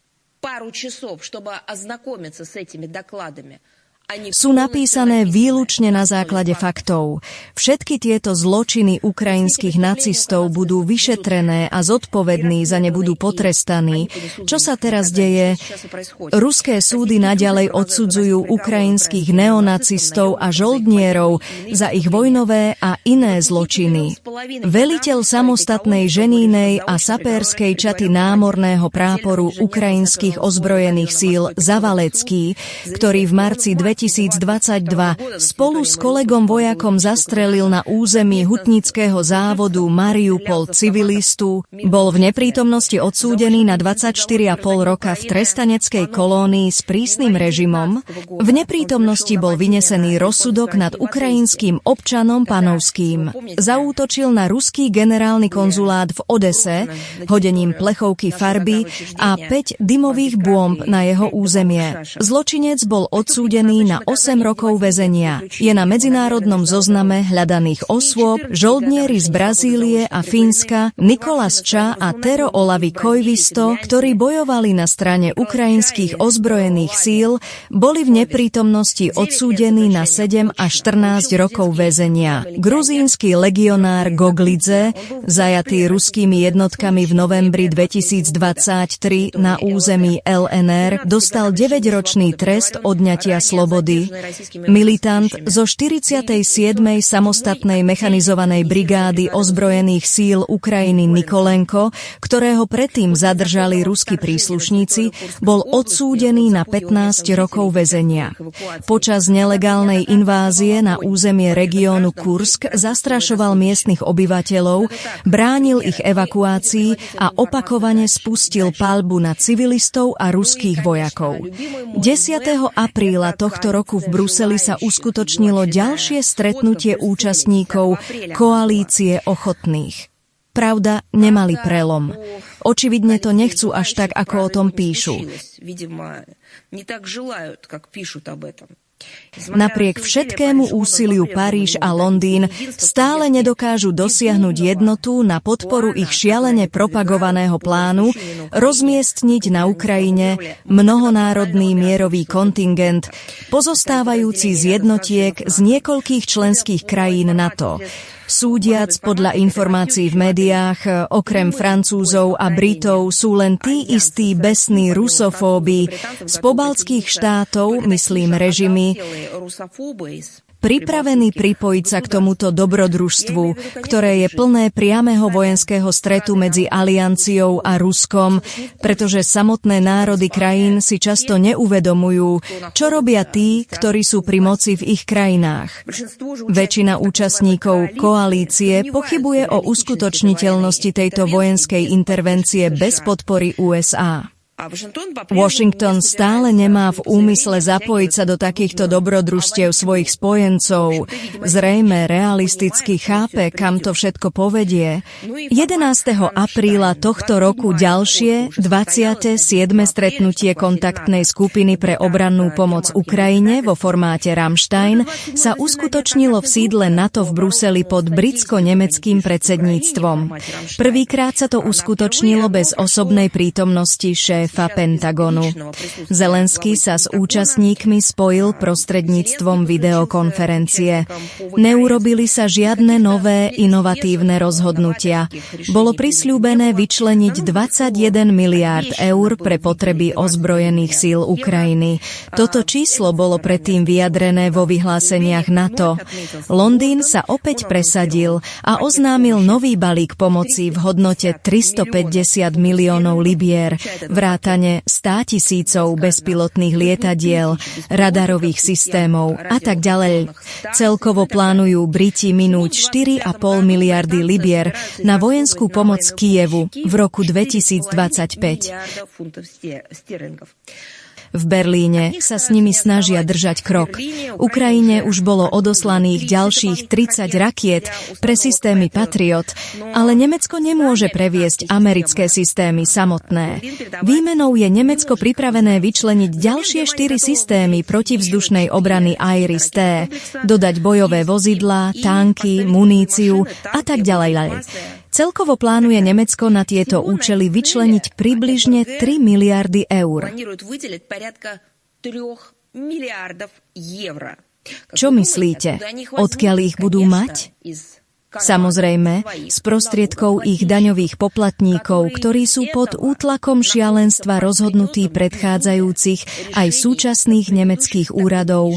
Sú napísané výlučne na základe faktov. Všetky tieto zločiny ukrajinských nacistov budú vyšetrené a zodpovední za ne budú potrestaní. Čo sa teraz deje? Ruské súdy naďalej odsudzujú ukrajinských neonacistov a žoldnierov za ich vojnové a iné zločiny. Veliteľ samostatnej ženínej a sapérskej čaty námorného práporu ukrajinských ozbrojených síl Zavalecký, ktorý v marci dvetisícdvadsaťdva spolu s kolegom vojakom zastrelil na území hutnického závodu Mariupol civilistu, bol v neprítomnosti odsúdený na dvadsaťštyri a pol roka v trestaneckej kolónii s prísnym režimom. V neprítomnosti bol vynesený rozsudok nad ukrajinským občanom Panovským. Zaútočil na ruský generálny konzulát v Odese hodením plechovky farby a päť dymových bomb na jeho územie. Zločinec bol odsúdený na osem rokov väzenia. Je na medzinárodnom zozname hľadaných osôb žoldnieri z Brazílie a Fínska Nikolas Ča a Tero Olavi Koivisto, ktorí bojovali na strane ukrajinských ozbrojených síl, boli v neprítomnosti odsúdení na sedem až štrnásť rokov väzenia. Gruzínsky legionár Goglidze, zajatý ruskými jednotkami v novembri dvetisícdvadsaťtri na území el en er, dostal deväťročný trest odňatia slobody. Militant zo štyridsiatej siedmej samostatnej mechanizovanej brigády ozbrojených síl Ukrajiny Nikolenko, ktorého predtým zadržali ruskí príslušníci, bol odsúdený na pätnásť rokov väzenia. Počas nelegálnej invázie na územie regiónu Kursk zastrašoval miestnych obyvateľov, bránil ich evakuácii a opakovane spustil paľbu na civilistov a ruských vojakov. desiateho apríla tohto roku v Bruseli sa uskutočnilo ďalšie stretnutie účastníkov koalície ochotných. Pravda, nemali prelom. Očividne to nechcú až tak, ako o tom píšu. Napriek všetkému úsiliu Paríž a Londýn stále nedokážu dosiahnuť jednotu na podporu ich šialene propagovaného plánu rozmiestniť na Ukrajine mnohonárodný mierový kontingent, pozostávajúci z jednotiek z niekoľkých členských krajín NATO. Súdiac podľa informácií v médiách, okrem Francúzov a Britov sú len tí istí besní rusofóbi z pobaltských štátov, myslím režimy, pripravení pripojiť sa k tomuto dobrodružstvu, ktoré je plné priameho vojenského stretu medzi Alianciou a Ruskom, pretože samotné národy krajín si často neuvedomujú, čo robia tí, ktorí sú pri moci v ich krajinách. Väčšina účastníkov koalície pochybuje o uskutočniteľnosti tejto vojenskej intervencie bez podpory ú es á. Washington stále nemá v úmysle zapojiť sa do takýchto dobrodružstiev svojich spojencov. Zrejme realisticky chápe, kam to všetko povedie. jedenásteho apríla tohto roku ďalšie dvadsiate siedme stretnutie kontaktnej skupiny pre obrannú pomoc Ukrajine vo formáte Rammstein sa uskutočnilo v sídle NATO v Bruseli pod britsko-nemeckým predsedníctvom. Prvýkrát sa to uskutočnilo bez osobnej prítomnosti šéfa Pentagonu. Zelenský sa s účastníkmi spojil prostredníctvom videokonferencie. Neurobili sa žiadne nové, inovatívne rozhodnutia. Bolo prisľúbené vyčleniť dvadsaťjeden miliárd eur pre potreby ozbrojených síl Ukrajiny. Toto číslo bolo predtým vyjadrené vo vyhláseniach NATO. Londýn sa opäť presadil a oznámil nový balík pomoci v hodnote tristopäťdesiat miliónov libier, vrátane státisícov bezpilotných lietadiel, radarových systémov a tak ďalej. Celkovo plánujú Briti minúť štyri a pol miliardy libier na vojenskú pomoc Kyjevu v roku dvetisícdvadsaťpäť. V Berlíne sa s nimi snažia držať krok. Ukrajine už bolo odoslaných ďalších tridsať rakiet pre systémy Patriot, ale Nemecko nemôže previesť americké systémy samotné. Výmenou je Nemecko pripravené vyčleniť ďalšie štyri systémy protivzdušnej obrany IRIS-T, dodať bojové vozidlá, tanky, muníciu a tak ďalej. Celkovo plánuje Nemecko na tieto účely vyčleniť približne tri miliardy eur. Čo myslíte? Odkiaľ ich budú mať? Samozrejme, z prostriedkov ich daňových poplatníkov, ktorí sú pod útlakom šialenstva rozhodnutí predchádzajúcich aj súčasných nemeckých úradov.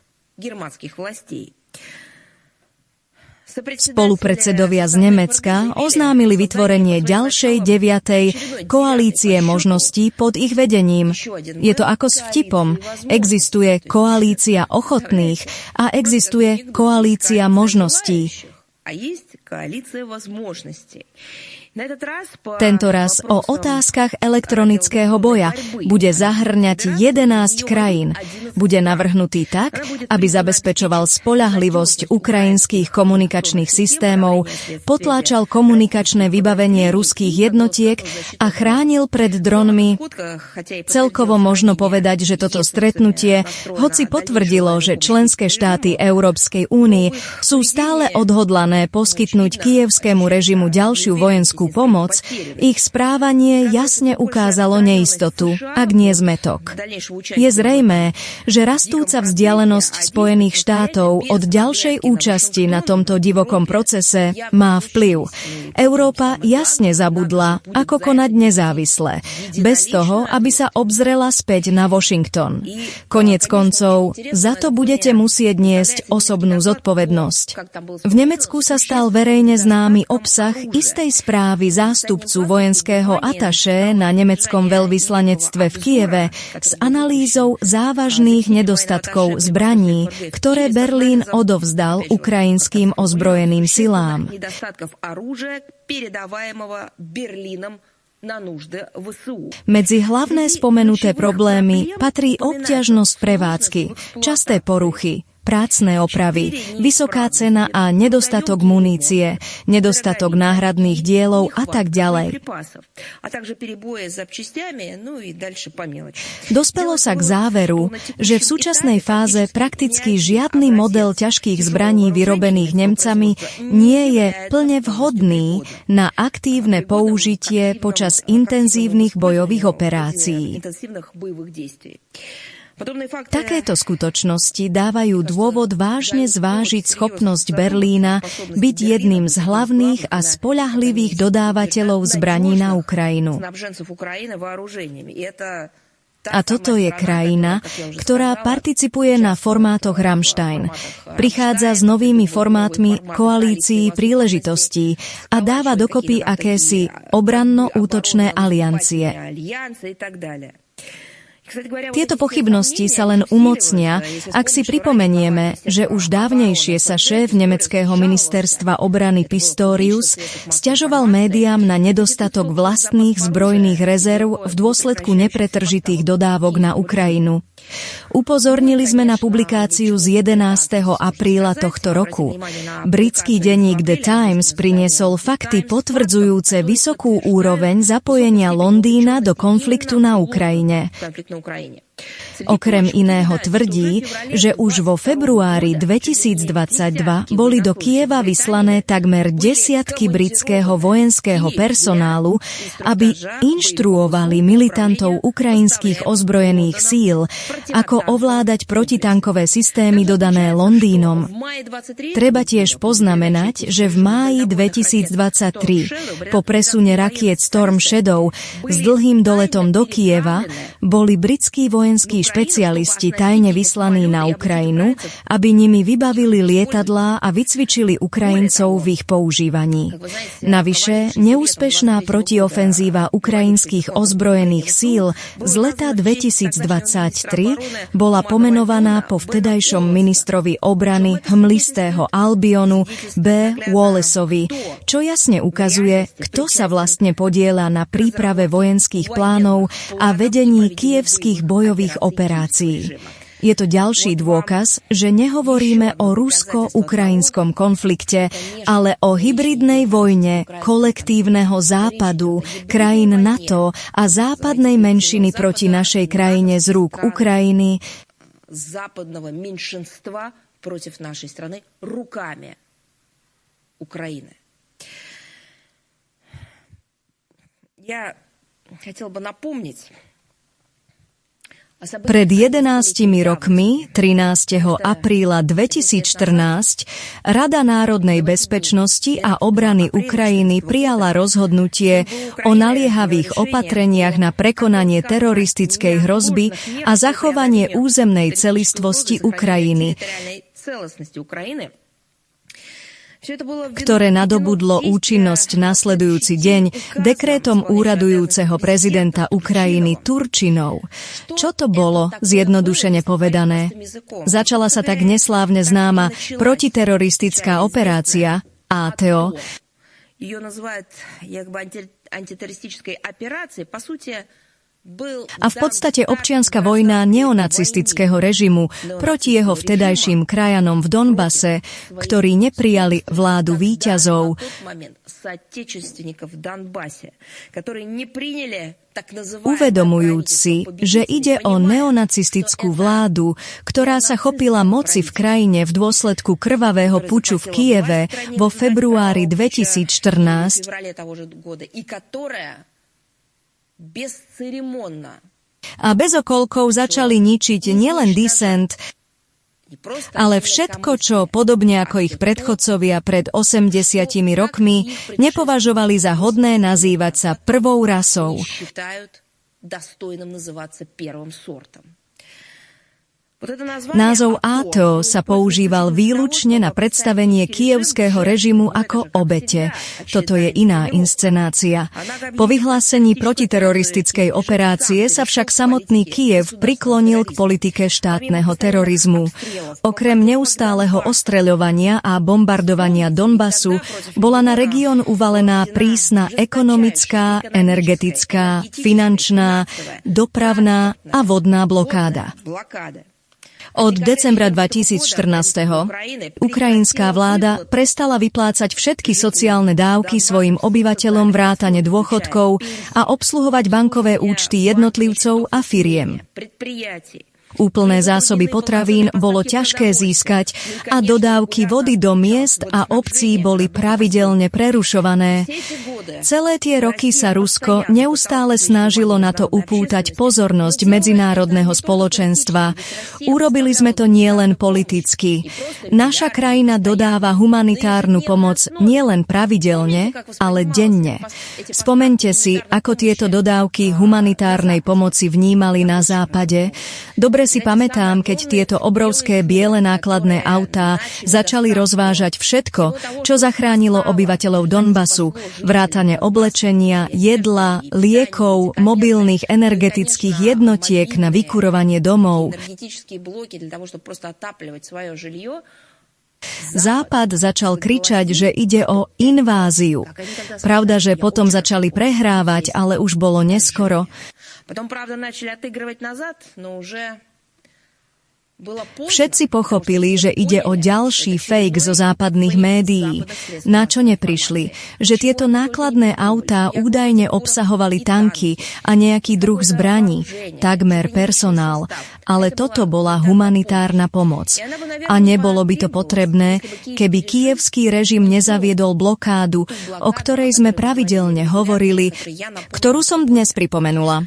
Spolupredsedovia z Nemecka oznámili vytvorenie ďalšej deviatej koalície možností pod ich vedením. Je to ako s vtipom. Existuje koalícia ochotných a existuje koalícia možností. Tento raz o otázkach elektronického boja bude zahŕňať jedenásť krajín. Bude navrhnutý tak, aby zabezpečoval spoľahlivosť ukrajinských komunikačných systémov, potláčal komunikačné vybavenie ruských jednotiek a chránil pred dronmi. Celkovo možno povedať, že toto stretnutie, hoci potvrdilo, že členské štáty Európskej únie sú stále odhodlané poskytnúť kyjevskému režimu ďalšiu vojenskú pomoc, ich správanie jasne ukázalo neistotu, ak nie zmätok. Je zrejmé, že rastúca vzdialenosť Spojených štátov od ďalšej účasti na tomto divokom procese má vplyv. Európa jasne zabudla, ako konať nezávisle, bez toho, aby sa obzrela späť na Washington. Koniec koncov, za to budete musieť niesť osobnú zodpovednosť. V Nemecku sa stal verejne známy obsah istej správy zástupcu vojenského ataše na nemeckom veľvyslanectve v Kyjeve s analýzou závažných nedostatkov zbraní, ktoré Berlín odovzdal ukrajinským ozbrojeným silám. Medzi hlavné spomenuté problémy patrí obťažnosť prevádzky, časté poruchy, prácne opravy, vysoká cena a nedostatok munície, nedostatok náhradných dielov a tak ďalej. Dospelo sa k záveru, že v súčasnej fáze prakticky žiadny model ťažkých zbraní vyrobených Nemcami nie je plne vhodný na aktívne použitie počas intenzívnych bojových operácií. Takéto skutočnosti dávajú dôvod vážne zvážiť schopnosť Berlína byť jedným z hlavných a spoľahlivých dodávateľov zbraní na Ukrajinu. A toto je krajina, ktorá participuje na formátoch Rammstein. Prichádza s novými formátmi koalícií príležitostí a dáva dokopy akési obranno-útočné aliancie. Tieto pochybnosti sa len umocnia, ak si pripomenieme, že už dávnejšie sa šéf nemeckého ministerstva obrany Pistorius sťažoval médiám na nedostatok vlastných zbrojných rezerv v dôsledku nepretržitých dodávok na Ukrajinu. Upozornili sme na publikáciu z jedenásteho apríla tohto roku. Britský denník The Times priniesol fakty potvrdzujúce vysokú úroveň zapojenia Londýna do konfliktu na Ukrajine. Okrem iného tvrdí, že už vo februári dvetisícdvadsaťdva boli do Kieva vyslané takmer desiatky britského vojenského personálu, aby inštruovali militantov ukrajinských ozbrojených síl, ako ovládať protitankové systémy dodané Londýnom. Treba tiež poznamenať, že v máji dvetisícdvadsaťtri po presune rakiet Storm Shadow s dlhým doletom do Kieva boli britskí vojenskí špecialisti tajne vyslaní na Ukrajinu, aby nimi vybavili lietadlá a vycvičili Ukrajincov v ich používaní. Navyše, neúspešná protiofenzíva ukrajinských ozbrojených síl z leta dvetisícdvadsaťtri bola pomenovaná po vtedajšom ministrovi obrany hmlistého Albionu B. Wallaceovi, čo jasne ukazuje, kto sa vlastne podieľa na príprave vojenských plánov a vedení kievských bojových operácií. Je to ďalší dôkaz, že nehovoríme o rusko-ukrajinskom konflikte, ale o hybridnej vojne kolektívneho západu, krajín NATO a západnej menšiny proti našej krajine z rúk Ukrajiny, západného menšinstva proti našej strany rukami Ukrajiny. Ja chcel by napomniť, pred jedenástimi rokmi, trinásteho apríla dvetisícštrnásť, Rada národnej bezpečnosti a obrany Ukrajiny prijala rozhodnutie o naliehavých opatreniach na prekonanie teroristickej hrozby a zachovanie územnej celistvosti Ukrajiny, ktoré nadobudlo účinnosť nasledujúci deň dekrétom úradujúceho prezidenta Ukrajiny Turčinov. Čo to bolo, zjednodušene povedané? Začala sa tak neslávne známa protiteroristická operácia á té ó. Ее называют якобы антитеррористической операцией, по сути. A v podstate občianska vojna neonacistického režimu proti jeho vtedajším krajanom v Donbase, ktorí neprijali vládu víťazov, uvedomujúc si, že ide o neonacistickú vládu, ktorá sa chopila moci v krajine v dôsledku krvavého puču v Kieve vo februári dvetisícštrnásť, a bez okolkov začali ničiť nielen Dissent, ale všetko, čo podobne ako ich predchodcovia pred osemdesiatimi rokmi nepovažovali za hodné nazývať sa prvou rasou. Názov á té ó sa používal výlučne na predstavenie kievského režimu ako obete. Toto je iná inscenácia. Po vyhlásení protiteroristickej operácie sa však samotný Kyjev priklonil k politike štátneho terorizmu. Okrem neustáleho ostreľovania a bombardovania Donbasu bola na región uvalená prísna ekonomická, energetická, finančná, dopravná a vodná blokáda. Od decembra dvetisícštrnásť ukrajinská vláda prestala vyplácať všetky sociálne dávky svojim obyvateľom vrátane dôchodkov a obsluhovať bankové účty jednotlivcov a firiem. Úplné zásoby potravín bolo ťažké získať a dodávky vody do miest a obcí boli pravidelne prerušované. Celé tie roky sa Rusko neustále snažilo na to upútať pozornosť medzinárodného spoločenstva. Urobili sme to nielen politicky. Naša krajina dodáva humanitárnu pomoc nielen pravidelne, ale denne. Spomeňte si, ako tieto dodávky humanitárnej pomoci vnímali na západe. Dobre si pamätám, keď tieto obrovské biele nákladné autá začali rozvážať všetko, čo zachránilo obyvateľov Donbasu, vrátane oblečenia, jedla, liekov, mobilných energetických jednotiek na vykurovanie domov. Západ začal kričať, že ide o inváziu. Pravda, že potom začali prehrávať, ale už bolo neskoro. Všetci pochopili, že ide o ďalší fake zo západných médií. Na čo neprišli? Že tieto nákladné autá údajne obsahovali tanky a nejaký druh zbraní, takmer personál. Ale toto bola humanitárna pomoc. A nebolo by to potrebné, keby kyjevský režim nezaviedol blokádu, o ktorej sme pravidelne hovorili, ktorú som dnes pripomenula.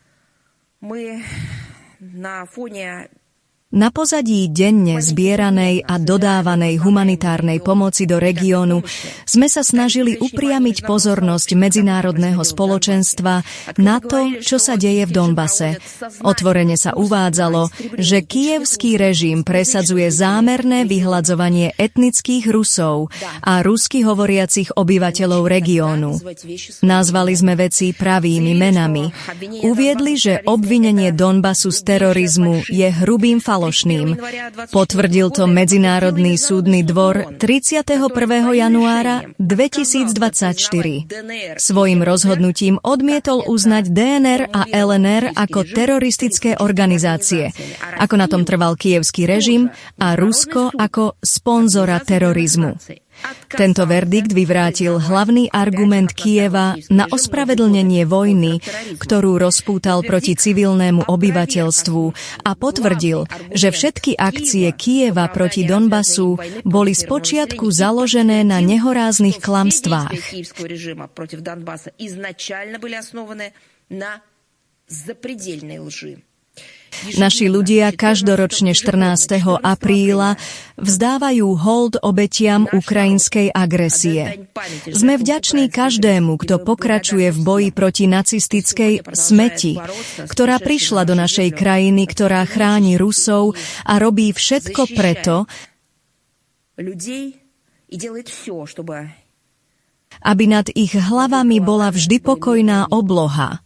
Na pozadí denne zbieranej a dodávanej humanitárnej pomoci do regiónu sme sa snažili upriamiť pozornosť medzinárodného spoločenstva na to, čo sa deje v Donbase. Otvorene sa uvádzalo, že kyjevský režim presadzuje zámerné vyhladzovanie etnických Rusov a rusky hovoriacich obyvateľov regiónu. Nazvali sme veci pravými menami. Uviedli, že obvinenie Donbasu z terorizmu je hrubým falošným. Potvrdil to Medzinárodný súdny dvor tridsiateho prvého januára dvetisícdvadsaťštyri. Svojím rozhodnutím odmietol uznať dé en er a el en er ako teroristické organizácie, ako na tom trval kyjevský režim a Rusko ako sponzora terorizmu. Tento verdikt vyvrátil hlavný argument Kyjeva na ospravedlnenie vojny, ktorú rozpútal proti civilnému obyvateľstvu a potvrdil, že všetky akcie Kyjeva proti Donbasu boli spočiatku založené na nehoráznych klamstvách. Naši ľudia každoročne štrnásteho apríla vzdávajú hold obetiam ukrajinskej agresie. Sme vďační každému, kto pokračuje v boji proti nacistickej smeti, ktorá prišla do našej krajiny, ktorá chráni Rusov a robí všetko preto, aby nad ich hlavami bola vždy pokojná obloha.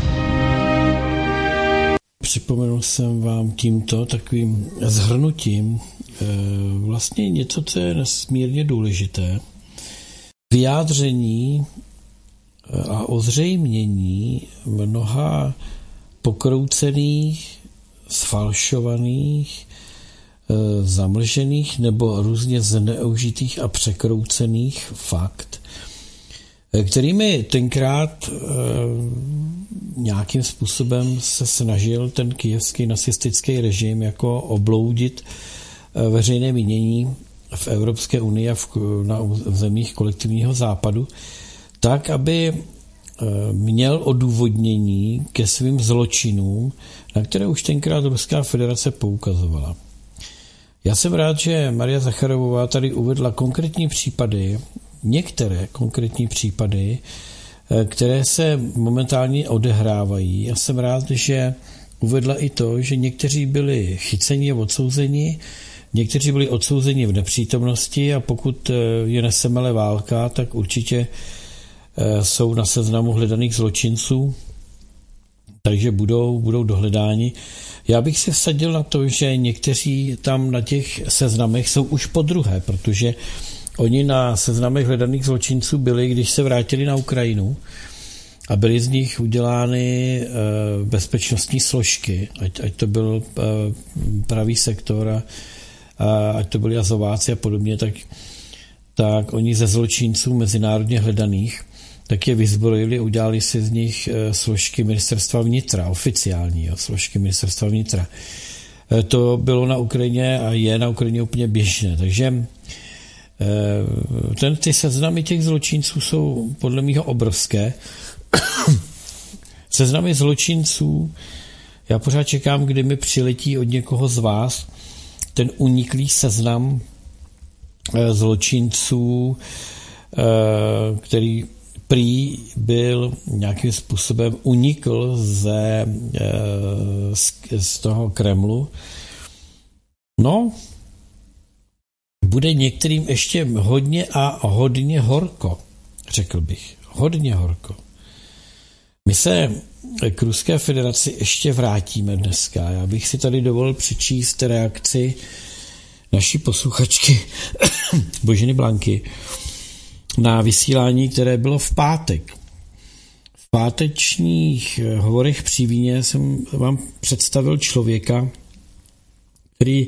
Připomenul jsem vám tímto takovým shrnutím vlastně něco, co je nesmírně důležité. Vyjádření a ozřejmění mnoha pokroucených, sfalšovaných, zamlžených nebo různě zneužitých a překroucených fakt, kterými tenkrát nějakým způsobem se snažil ten kyjevský nacistický režim jako obloudit veřejné mínění v Evropské unii a v, na v zemích kolektivního západu, tak, aby měl odůvodnění ke svým zločinům, na které už tenkrát Ruská federace poukazovala. Já jsem rád, že Maria Zacharovová tady uvedla konkrétní případy, některé konkrétní případy, které se momentálně odehrávají. Já jsem rád, že uvedla i to, že někteří byli chyceni a odsouzeni, někteří byli odsouzeni v nepřítomnosti a pokud je nesemele válka, tak určitě jsou na seznamu hledaných zločinců, takže budou, budou dohledáni. Já bych si vsadil na to, že někteří tam na těch seznamech jsou už po druhé, protože oni na seznamech hledaných zločinců byli, když se vrátili na Ukrajinu a byly z nich udělány bezpečnostní složky, ať, ať to byl pravý sektor a, a ať to byli azováci a podobně, tak, tak oni ze zločinců mezinárodně hledaných tak je vyzbrojili, udělali si z nich složky ministerstva vnitra, oficiální jo, složky ministerstva vnitra. To bylo na Ukrajině a je na Ukrajině úplně běžné, takže ten, ty seznamy těch zločinců jsou podle mého obrovské. Seznamy zločinců, já pořád čekám, kdy mi přiletí od někoho z vás ten uniklý seznam zločinců, který prý byl nějakým způsobem unikl ze, z, z toho Kremlu. No, bude některým ještě hodně a hodně horko, řekl bych. Hodně horko. My se k Ruské federaci ještě vrátíme dneska. Já bych si tady dovolil přečíst reakci naší posluchačky Boženy Blanky na vysílání, které bylo v pátek. V pátečních hovorech při víně jsem vám představil člověka, který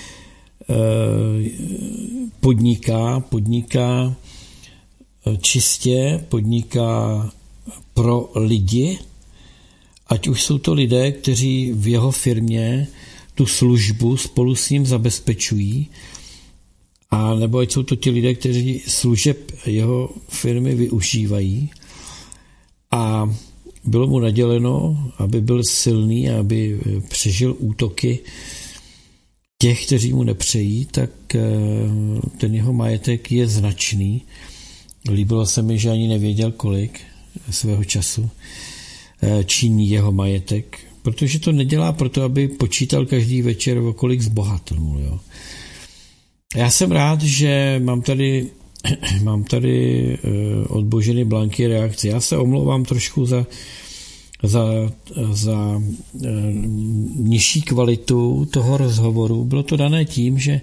podniká, podniká čistě, podniká pro lidi, ať už jsou to lidé, kteří v jeho firmě tu službu spolu s ním zabezpečují, a nebo ať jsou to ti lidé, kteří služeb jeho firmy využívají, a bylo mu naděleno, aby byl silný, aby přežil útoky těch, kteří mu nepřejí, tak ten jeho majetek je značný. Líbilo se mi, že ani nevěděl, kolik svého času činí jeho majetek, protože to nedělá proto, aby počítal každý večer, o kolik zbohatnul. Jo. Já jsem rád, že mám tady, mám tady od Boženy Blanky reakci. Já se omlouvám trošku za, za, za nižší kvalitu toho rozhovoru. Bylo to dané tím, že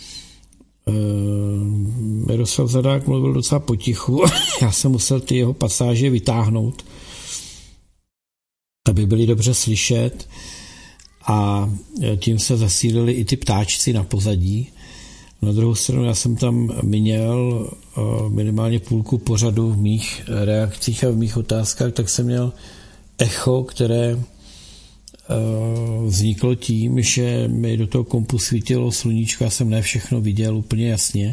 Miroslav Zadák mluvil docela potichu. Já jsem musel ty jeho pasáže vytáhnout, aby byly dobře slyšet, a tím se zasílili i ty ptáčci na pozadí. Na druhou stranu já jsem tam měl minimálně půlku pořadu v mých reakcích a v mých otázkách, tak jsem měl echo, které vzniklo tím, že mi do toho kompu svítilo sluníčko, já jsem ne všechno viděl úplně jasně,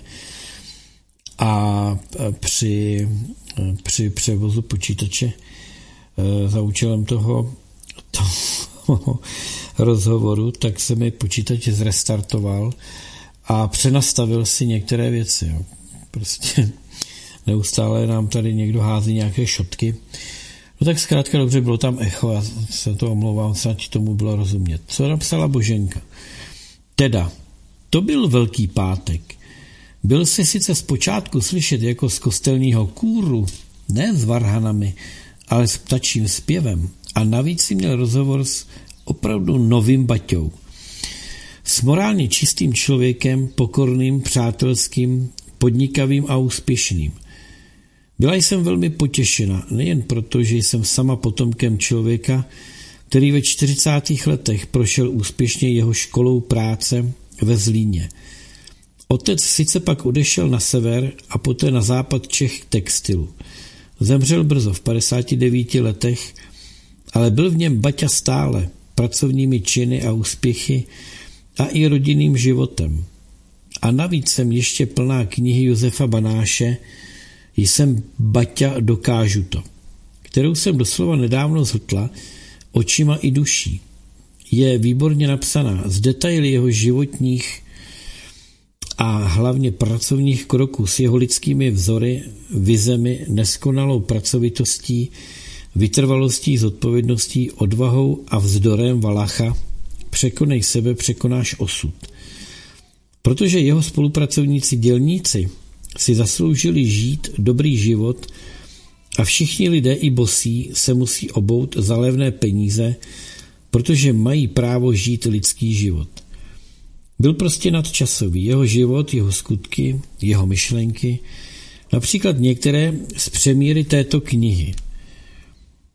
a při, při převozu počítače za účelem toho, toho rozhovoru, tak se mi počítač zrestartoval a přenastavil si některé věci. Jo. Prostě neustále nám tady někdo hází nějaké šotky. No tak zkrátka dobře, bylo tam echo, já se to omlouvám, snad tomu bylo rozumět. Co napsala Boženka? Teda, to byl Velký pátek. Byl si sice zpočátku slyšet jako z kostelního kůru, ne s varhanami, ale s ptačím zpěvem, a navíc si měl rozhovor s opravdu novým Baťou. S morálně čistým člověkem, pokorným, přátelským, podnikavým a úspěšným. Byla jsem velmi potěšena, nejen proto, že jsem sama potomkem člověka, který ve čtyřicátých letech prošel úspěšně jeho školou práce ve Zlíně. Otec sice pak odešel na sever a poté na západ Čech k textilu. Zemřel brzo v padesáti devíti letech, ale byl v něm Baťa stále, pracovními činy a úspěchy a i rodinným životem. A navíc jsem ještě plná knihy Josefa Banáše Jsem Baťa, dokážu to, kterou jsem doslova nedávno zhltla očima i duší. Je výborně napsaná, z detaily jeho životních a hlavně pracovních kroků, s jeho lidskými vzory, vizemi, neskonalou pracovitostí, vytrvalostí, zodpovědností, odvahou a vzdorem Valacha. Překonej sebe, překonáš osud. Protože jeho spolupracovníci dělníci si zasloužili žít dobrý život a všichni lidé i bosí se musí obout za levné peníze, protože mají právo žít lidský život. Byl prostě nadčasový. Jeho život, jeho skutky, jeho myšlenky, například některé z přemíry této knihy.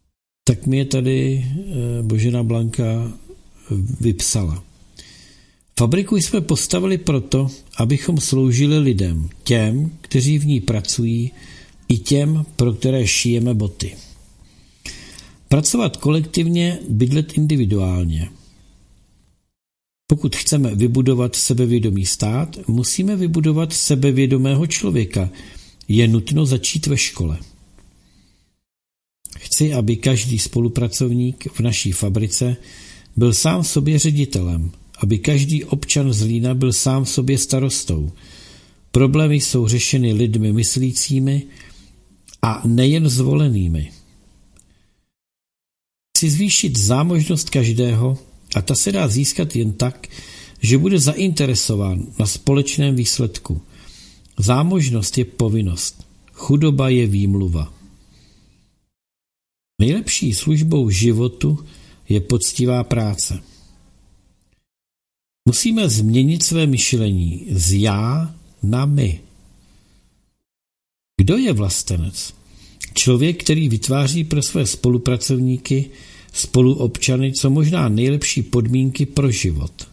tak mi je tady Božena Blanka vypsala. Fabriku jsme postavili proto, abychom sloužili lidem, těm, kteří v ní pracují, i těm, pro které šijeme boty. Pracovat kolektivně, bydlet individuálně. Pokud chceme vybudovat sebevědomý stát, musíme vybudovat sebevědomého člověka. Je nutno začít ve škole. Chci, aby každý spolupracovník v naší fabrice byl sám sobě ředitelem, aby každý občan Zlína byl sám sobě starostou. Problémy jsou řešeny lidmi myslícími a nejen zvolenými. Chci zvýšit zámožnost každého a ta se dá získat jen tak, že bude zainteresován na společném výsledku. Zámožnost je povinnost, chudoba je výmluva. Nejlepší službou životu je poctivá práce. Musíme změnit své myšlení z já na my. Kdo je vlastenec? Člověk, který vytváří pro své spolupracovníky, spoluobčany co možná nejlepší podmínky pro život.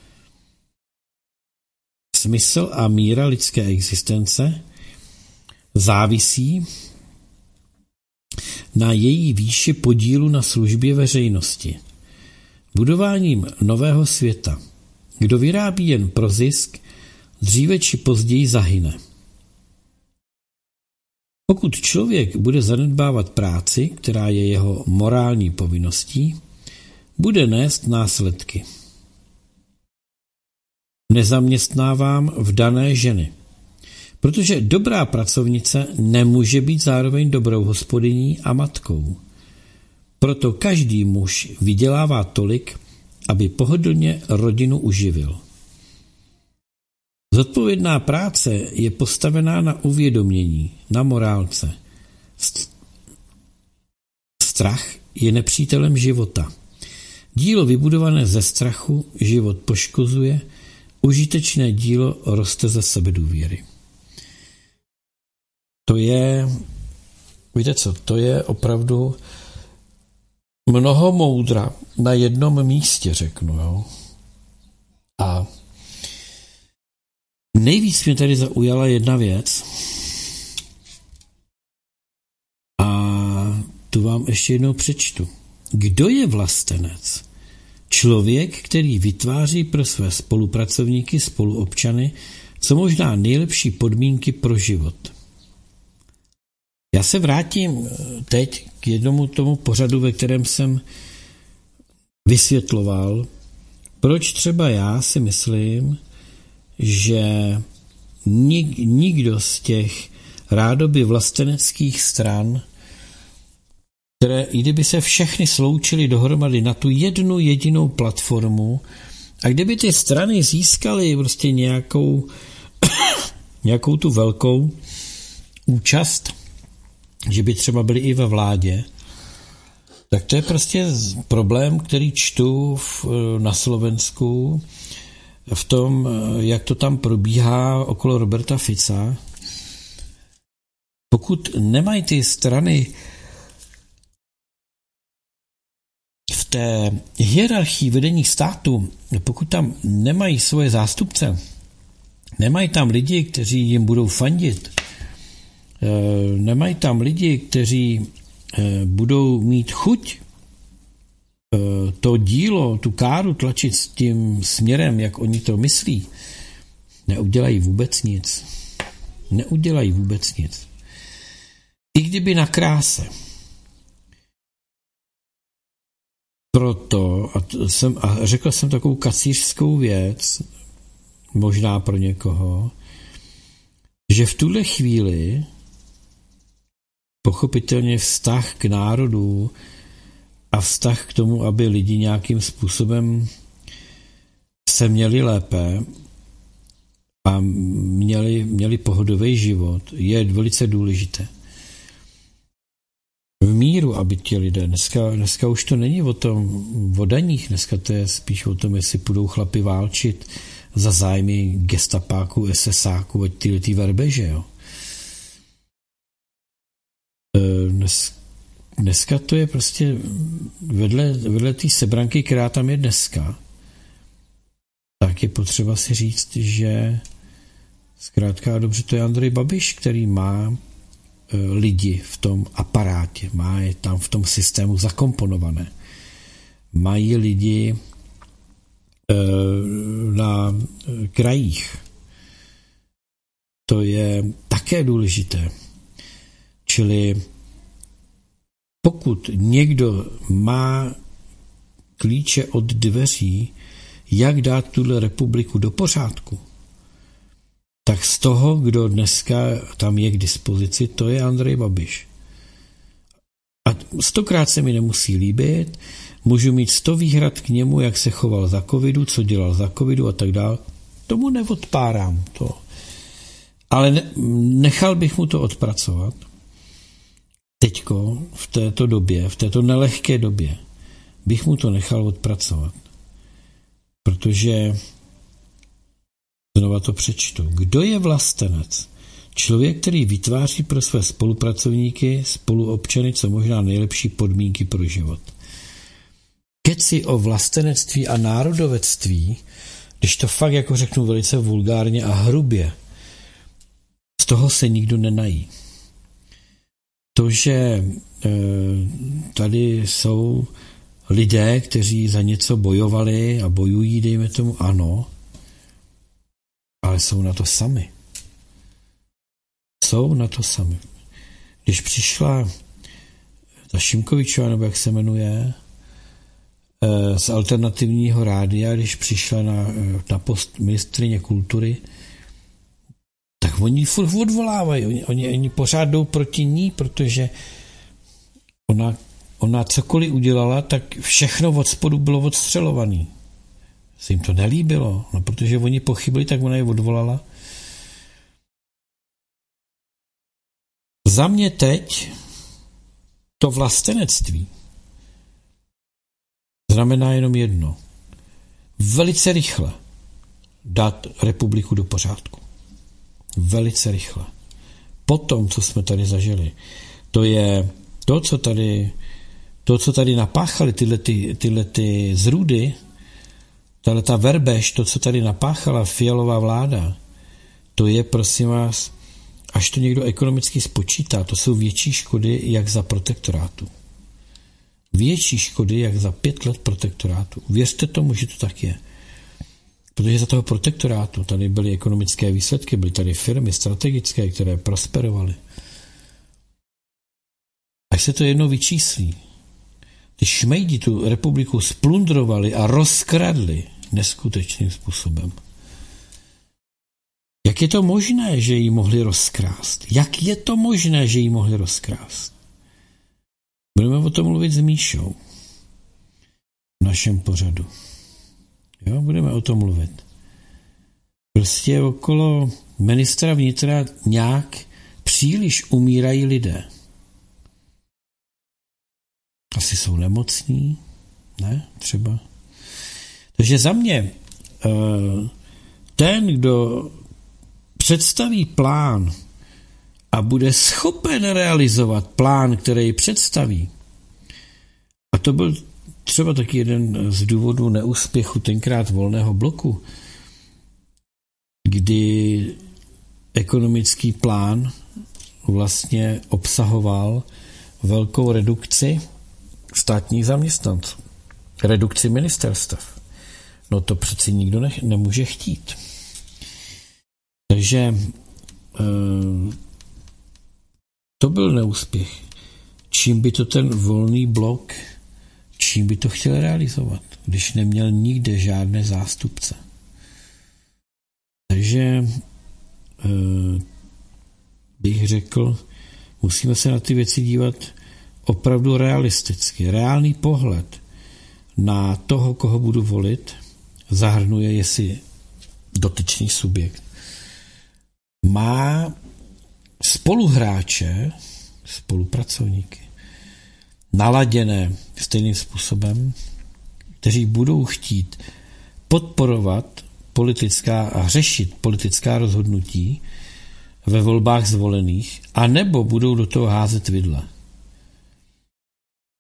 Smysl a míra lidské existence závisí na její výši podílu na službě veřejnosti. Budováním nového světa. Kdo vyrábí jen pro zisk, dříve či později zahyne. Pokud člověk bude zanedbávat práci, která je jeho morální povinností, bude nést následky. Nezaměstnávám vdané ženy, protože dobrá pracovnice nemůže být zároveň dobrou hospodyní a matkou. Proto každý muž vydělává tolik, aby pohodlně rodinu uživil. Zodpovědná práce je postavená na uvědomění, na morálce. Strach je nepřítelem života. Dílo vybudované ze strachu život poškozuje, užitečné dílo roste ze sebedůvěry. To je, víte co, to je opravdu mnoho moudra na jednom místě, řeknu, jo. A nejvíc mě tady zaujala jedna věc a tu vám ještě jednou přečtu. Kdo je vlastenec? Člověk, který vytváří pro své spolupracovníky, spoluobčany, co možná nejlepší podmínky pro život. Já se vrátím teď k jednomu tomu pořadu, ve kterém jsem vysvětloval, proč třeba já si myslím, že nik, nikdo z těch rádoby vlasteneckých stran, které, i kdyby se všechny sloučily dohromady na tu jednu jedinou platformu a kdyby ty strany získaly prostě nějakou, nějakou tu velkou účast, že by třeba byli i ve vládě, tak to je prostě problém, který čtu v, na Slovensku, v tom, jak to tam probíhá okolo Roberta Fica. Pokud nemají ty strany v té hierarchii vedení státu, pokud tam nemají svoje zástupce, nemají tam lidi, kteří jim budou fandit, nemají tam lidi, kteří budou mít chuť to dílo, tu káru tlačit s tím směrem, jak oni to myslí, neudělají vůbec nic. Neudělají vůbec nic. I kdyby na kráse. Proto, a, jsem, a řekl jsem takovou kacířskou věc, možná pro někoho, že v tuhle chvíli pochopitelně vztah k národu a vztah k tomu, aby lidi nějakým způsobem se měli lépe a měli, měli pohodový život, je velice důležité. V míru, aby ti lidé, dneska, dneska už to není o tom, o daních, dneska to je spíš o tom, jestli půjdou chlapi válčit za zájmy gestapáků, esesáků a tyhle ty verbeže, jo. Dnes, dneska to je prostě vedle, vedle té sebranky, která tam je dneska, tak je potřeba si říct, že zkrátka dobře to je Andrej Babiš, který má e, lidi v tom aparátě, má je tam v tom systému zakomponované. Mají lidi e, na krajích. To je také důležité. Čili pokud někdo má klíče od dveří, jak dát tuhle republiku do pořádku, tak z toho, kdo dneska tam je k dispozici, to je Andrej Babiš. A stokrát se mi nemusí líbit, můžu mít sto výhrad k němu, jak se choval za covidu, co dělal za covidu a tak dále. Tomu neodpárám to. Ale ne, nechal bych mu to odpracovat. Teďko, v této době, v této nelehké době, bych mu to nechal odpracovat. Protože, znova to přečtu, kdo je vlastenec? Člověk, který vytváří pro své spolupracovníky, spoluobčany, co možná nejlepší podmínky pro život. Keci o vlastenectví a národovectví, když to fakt jako řeknu velice vulgárně a hrubě, z toho se nikdo nenají. To, že e, tady jsou lidé, kteří za něco bojovali a bojují, dejme tomu, ano, ale jsou na to sami. Jsou na to sami. Když přišla ta Šimkovičová, nebo jak se jmenuje, e, z alternativního rádia, když přišla na, na post ministryně kultury, tak oni furt odvolávají, oni, oni, oni pořád jdou proti ní, protože ona, ona cokoliv udělala, tak všechno od spodu bylo odstřelovaný. Se jim to nelíbilo, no, protože oni pochybili, tak ona je odvolala. Za mě teď to vlastenectví znamená jenom jedno. Velice rychle dát republiku do pořádku. Velice rychle. Potom, co jsme tady zažili, to je to, co tady, to, co tady napáchali tyhle, ty, tyhle ty zrůdy, tahle ta verbež, to, co tady napáchala Fialová vláda, to je, prosím vás, až to někdo ekonomicky spočítá, to jsou větší škody, jak za protektorátu. Větší škody, jak za pět let protektorátu. Věřte tomu, že to tak je. Protože za toho protektorátu tady byly ekonomické výsledky, byly tady firmy strategické, které prosperovaly. Až se to jednou vyčíslí, ty šmejdi tu republiku splundrovali a rozkradli neskutečným způsobem. Jak je to možné, že ji mohli rozkrást? Jak je to možné, že ji mohli rozkrást? Budeme o tom mluvit s Míšou v našem pořadu. Jo, budeme o tom mluvit. Prostě okolo ministra vnitra nějak příliš umírají lidé. Asi jsou nemocní, ne? Třeba. Takže za mě ten, kdo představí plán a bude schopen realizovat plán, který představí, a to byl třeba taky jeden z důvodů neúspěchu tenkrát Volného bloku, kdy ekonomický plán vlastně obsahoval velkou redukci státních zaměstnanců. Redukci ministerstev. No to přeci nikdo ne, nemůže chtít. Takže e, to byl neúspěch. Čím by to ten Volný blok, čím by to chtěl realizovat, když neměl nikde žádné zástupce. Takže e, bych řekl, musíme se na ty věci dívat opravdu realisticky. Reálný pohled na toho, koho budu volit, zahrnuje, jestli dotyčný subjekt má spoluhráče, spolupracovníky, naladěné stejným způsobem, kteří budou chtít podporovat politická a řešit politická rozhodnutí ve volbách zvolených, anebo budou do toho házet vidle.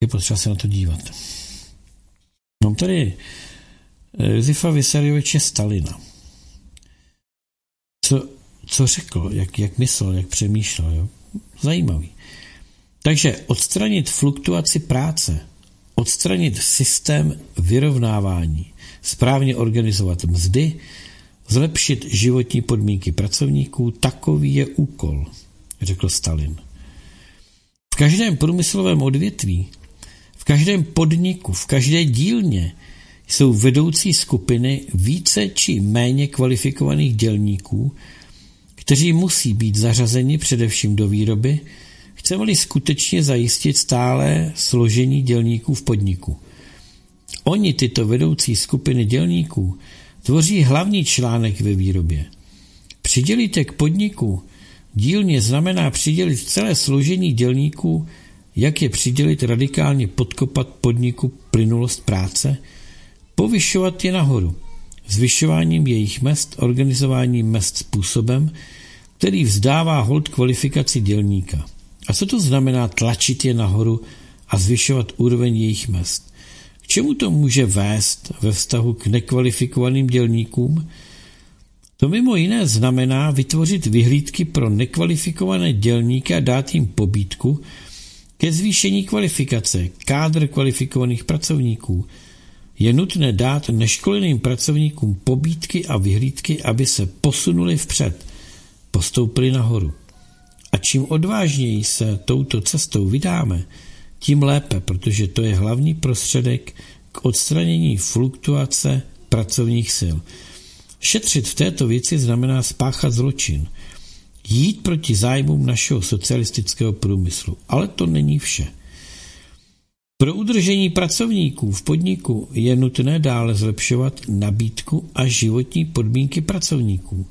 Je potřeba se na to dívat. Mám tady Josefa Vissarionoviče Stalina. Co, co řekl, jak, jak myslel, jak přemýšlel. Jo? Zajímavý. Takže odstranit fluktuaci práce, odstranit systém vyrovnávání, správně organizovat mzdy, zlepšit životní podmínky pracovníků, takový je úkol, řekl Stalin. V každém průmyslovém odvětví, v každém podniku, v každé dílně jsou vedoucí skupiny více či méně kvalifikovaných dělníků, kteří musí být zařazeni především do výroby, chceme-li skutečně zajistit stále složení dělníků v podniku. Oni, tyto vedoucí skupiny dělníků, tvoří hlavní článek ve výrobě. Přidělíte k podniku dílně znamená přidělit celé složení dělníků, jak je přidělit radikálně podkopat podniku plynulost práce, povyšovat je nahoru, zvyšováním jejich mezd, organizováním mezd způsobem, který vzdává hold kvalifikaci dělníka. A co to znamená tlačit je nahoru a zvyšovat úroveň jejich mezd? K čemu to může vést ve vztahu k nekvalifikovaným dělníkům? To mimo jiné znamená vytvořit vyhlídky pro nekvalifikované dělníky a dát jim pobídku ke zvýšení kvalifikace, kádr kvalifikovaných pracovníků. Je nutné dát neškoleným pracovníkům pobídky a vyhlídky, aby se posunuli vpřed, postoupili nahoru. A čím odvážněji se touto cestou vydáme, tím lépe, protože to je hlavní prostředek k odstranění fluktuace pracovních sil. Šetřit v této věci znamená spáchat zločin. Jít proti zájmům našeho socialistického průmyslu. Ale to není vše. Pro udržení pracovníků v podniku je nutné dále zlepšovat nabídku a životní podmínky pracovníků.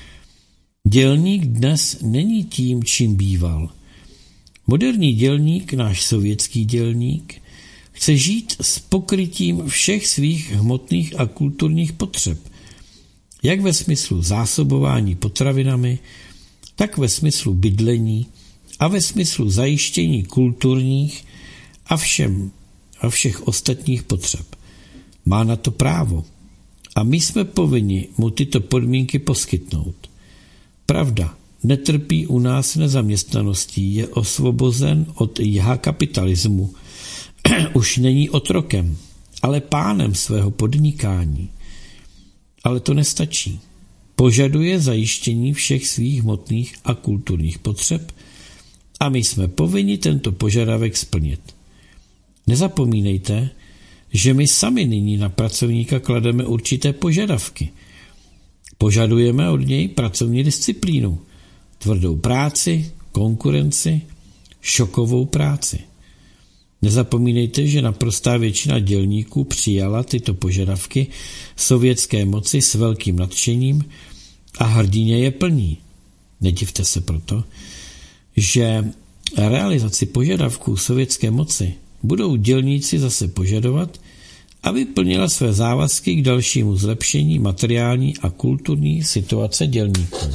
Dělník dnes není tím, čím býval. Moderní dělník, náš sovětský dělník, chce žít s pokrytím všech svých hmotných a kulturních potřeb, jak ve smyslu zásobování potravinami, tak ve smyslu bydlení a ve smyslu zajištění kulturních a, všem, a všech ostatních potřeb. Má na to právo a my jsme povinni mu tyto podmínky poskytnout. Pravda, netrpí u nás nezaměstnaností, je osvobozen od jha kapitalismu. Už není otrokem, ale pánem svého podnikání. Ale to nestačí. Požaduje zajištění všech svých hmotných a kulturních potřeb a my jsme povinni tento požadavek splnit. Nezapomínejte, že my sami nyní na pracovníka klademe určité požadavky. Požadujeme od něj pracovní disciplínu, tvrdou práci, konkurenci, šokovou práci. Nezapomínejte, že naprostá většina dělníků přijala tyto požadavky sovětské moci s velkým nadšením a hrdině je plní. Nedivte se proto, že realizaci požadavků sovětské moci budou dělníci zase požadovat, aby plnila své závazky k dalšímu zlepšení materiální a kulturní situace dělníků.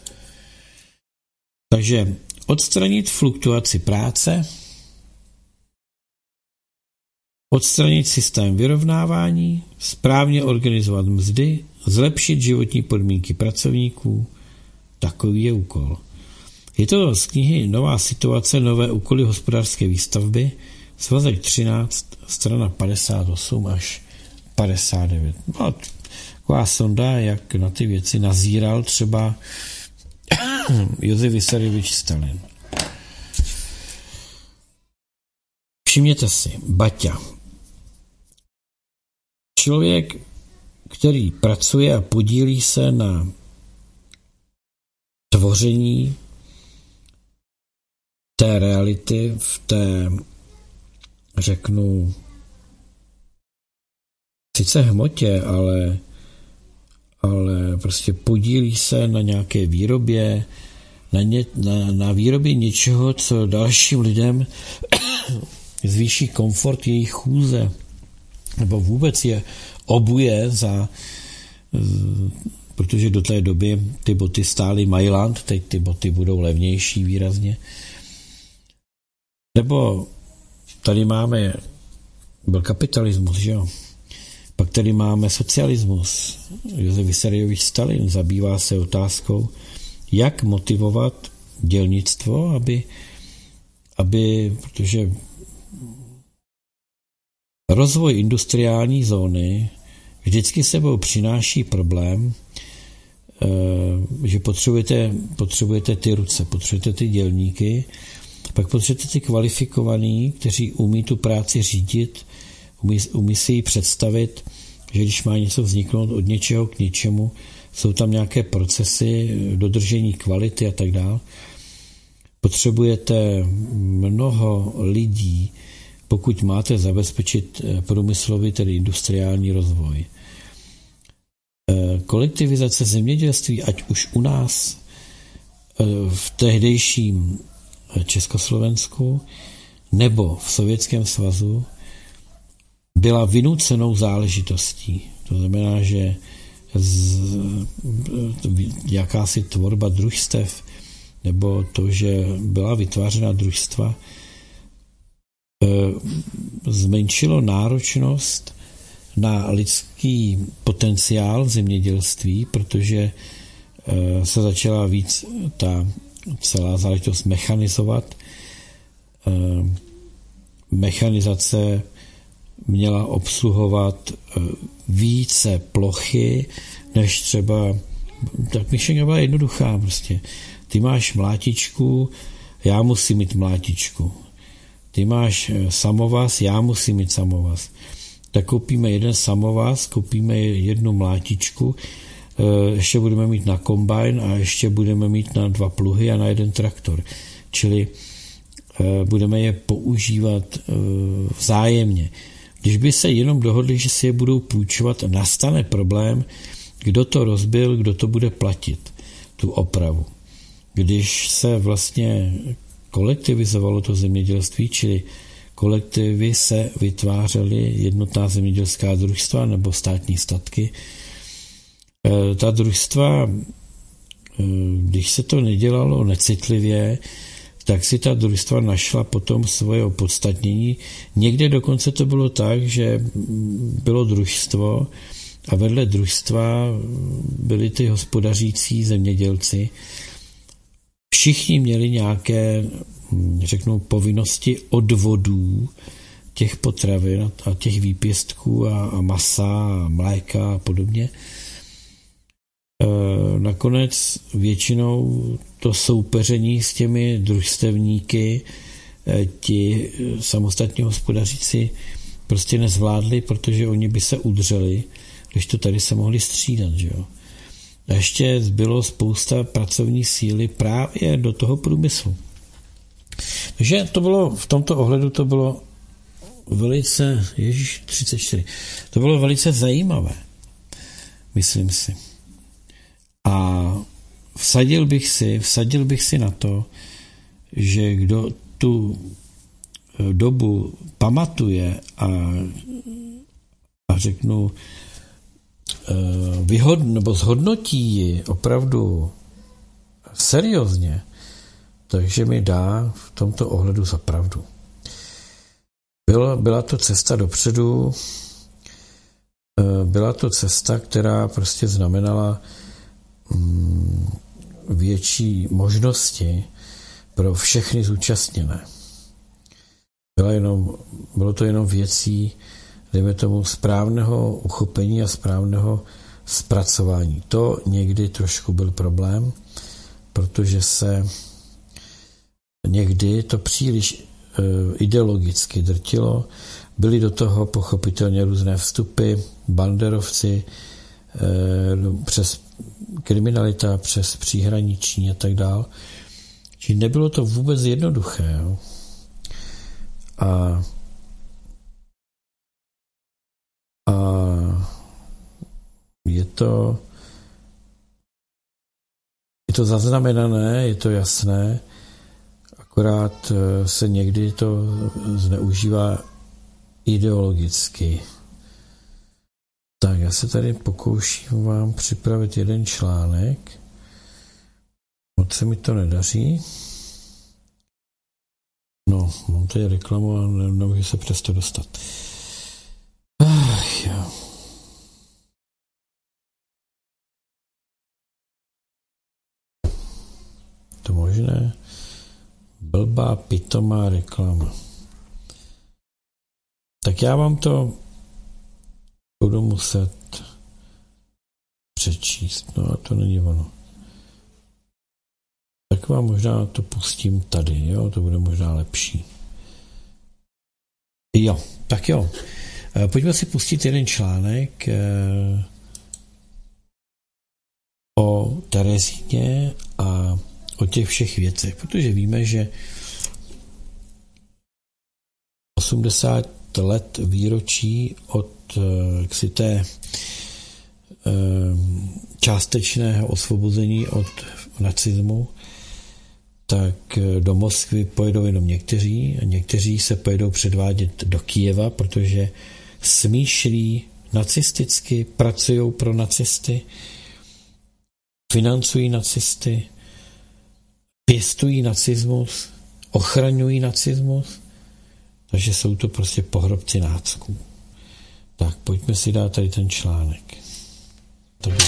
Takže odstranit fluktuaci práce, odstranit systém vyrovnávání, správně organizovat mzdy, zlepšit životní podmínky pracovníků, takový je úkol. Je to z knihy Nová situace, nové úkoly hospodářské výstavby, svazek třináct, strana padesát osm až padesát devět. No, taková sonda, jak na ty věci nazíral třeba Josef Vissarionovič Stalin. Všimněte si, Baťa. Člověk, který pracuje a podílí se na tvoření té reality v té, řeknu, sice hmotě, ale, ale prostě podílí se na nějaké výrobě, na, ně, na, na výrobě něčeho, co dalším lidem zvýší komfort jejich chůze, nebo vůbec je obuje za, protože do té doby ty boty stály Mailand, teď ty boty budou levnější výrazně, nebo tady máme, byl kapitalismus, že jo? Pak tady máme socialismus. Josef Vissarionovich Stalin zabývá se otázkou, jak motivovat dělnictvo, aby, aby protože rozvoj industriální zóny vždycky sebou přináší problém, že potřebujete, potřebujete ty ruce, potřebujete ty dělníky, pak potřebujete ty kvalifikovaný, kteří umí tu práci řídit, umí, umí si ji představit, že když má něco vzniknout od něčeho k něčemu, jsou tam nějaké procesy, dodržení kvality a tak dále. Potřebujete mnoho lidí, pokud máte zabezpečit průmyslový, tedy industriální rozvoj. Kolektivizace zemědělství, ať už u nás v tehdejším Československu nebo v Sovětském svazu, byla vynucenou záležitostí. To znamená, že z, jakási tvorba družstev nebo to, že byla vytvářena družstva, zmenšilo náročnost na lidský potenciál zemědělství, protože se začala víc ta celá záležitost mechanizovat. Mechanizace měla obsluhovat více plochy, než třeba, tak myšlenka byla jednoduchá prostě. Ty máš mlátičku, já musím mít mlátičku. Ty máš samovaz, já musím mít samovaz. Tak koupíme jeden samovaz, koupíme jednu mlátičku, ještě budeme mít na kombajn a ještě budeme mít na dva pluhy a na jeden traktor. Čili budeme je používat vzájemně. Když by se jenom dohodli, že si je budou půjčovat, nastane problém, kdo to rozbil, kdo to bude platit, tu opravu. Když se vlastně kolektivizovalo to zemědělství, čili kolektivy se vytvářely jednotná zemědělská družstva nebo státní statky. Ta družstva, když se to nedělalo necitlivě, tak si ta družstva našla potom svoje opodstatnění. Někde dokonce to bylo tak, že bylo družstvo a vedle družstva byli ty hospodařící zemědělci. Všichni měli nějaké, řeknu, povinnosti odvodů těch potravin a těch výpěstků a, a masa a mléka a podobně. E, nakonec většinou to soupeření s těmi družstevníky e, ti samostatní hospodaříci prostě nezvládli, protože oni by se udřeli, když to tady se mohli střídat, že jo. A ještě zbylo spousta pracovní síly právě do toho průmyslu. Takže to bylo, v tomto ohledu to bylo velice, ježiš, třicet čtyři, to bylo velice zajímavé, myslím si. A vsadil bych si, vsadil bych si na to, že kdo tu dobu pamatuje a, a řeknu, vyhod, nebo zhodnotí ji opravdu seriózně, takže mi dá v tomto ohledu za pravdu. Byla, byla to cesta dopředu, byla to cesta, která prostě znamenala mm, větší možnosti pro všechny zúčastněné. Byla jenom, bylo to jenom věcí, dejme tomu, správného uchopení a správného zpracování. To někdy trošku byl problém, protože se někdy to příliš e, ideologicky drtilo. Byly do toho pochopitelně různé vstupy, banderovci, e, přes kriminalita, přes příhraniční a tak dál. Čili nebylo to vůbec jednoduché. Jo? A A je to, je to zaznamenané, je to jasné, akorát se někdy to zneužívá ideologicky. Tak, já se tady pokouším vám připravit jeden článek. Moc se mi to nedaří. No, mám tady reklamu a nemůžu se přes to dostat. Ach, jo. To možné? Blbá, pitomá reklama. Tak já vám to budu muset přečíst. No a to není ono. Tak vám možná to pustím tady, jo? To bude možná lepší. Jo, tak jo. Pojďme si pustit jeden článek o Terezíně a o těch všech věcech, protože víme, že osmdesát let výročí od jaksi té částečného osvobození od nacismu, tak do Moskvy pojedou jenom někteří a někteří se pojedou předvádět do Kyjeva, protože smýšlí nacisticky, pracují pro nacisty, financují nacisty, pěstují nacismus, ochraňují nacismus, takže jsou to prostě pohrobci nácků. Tak pojďme si dát tady ten článek. To by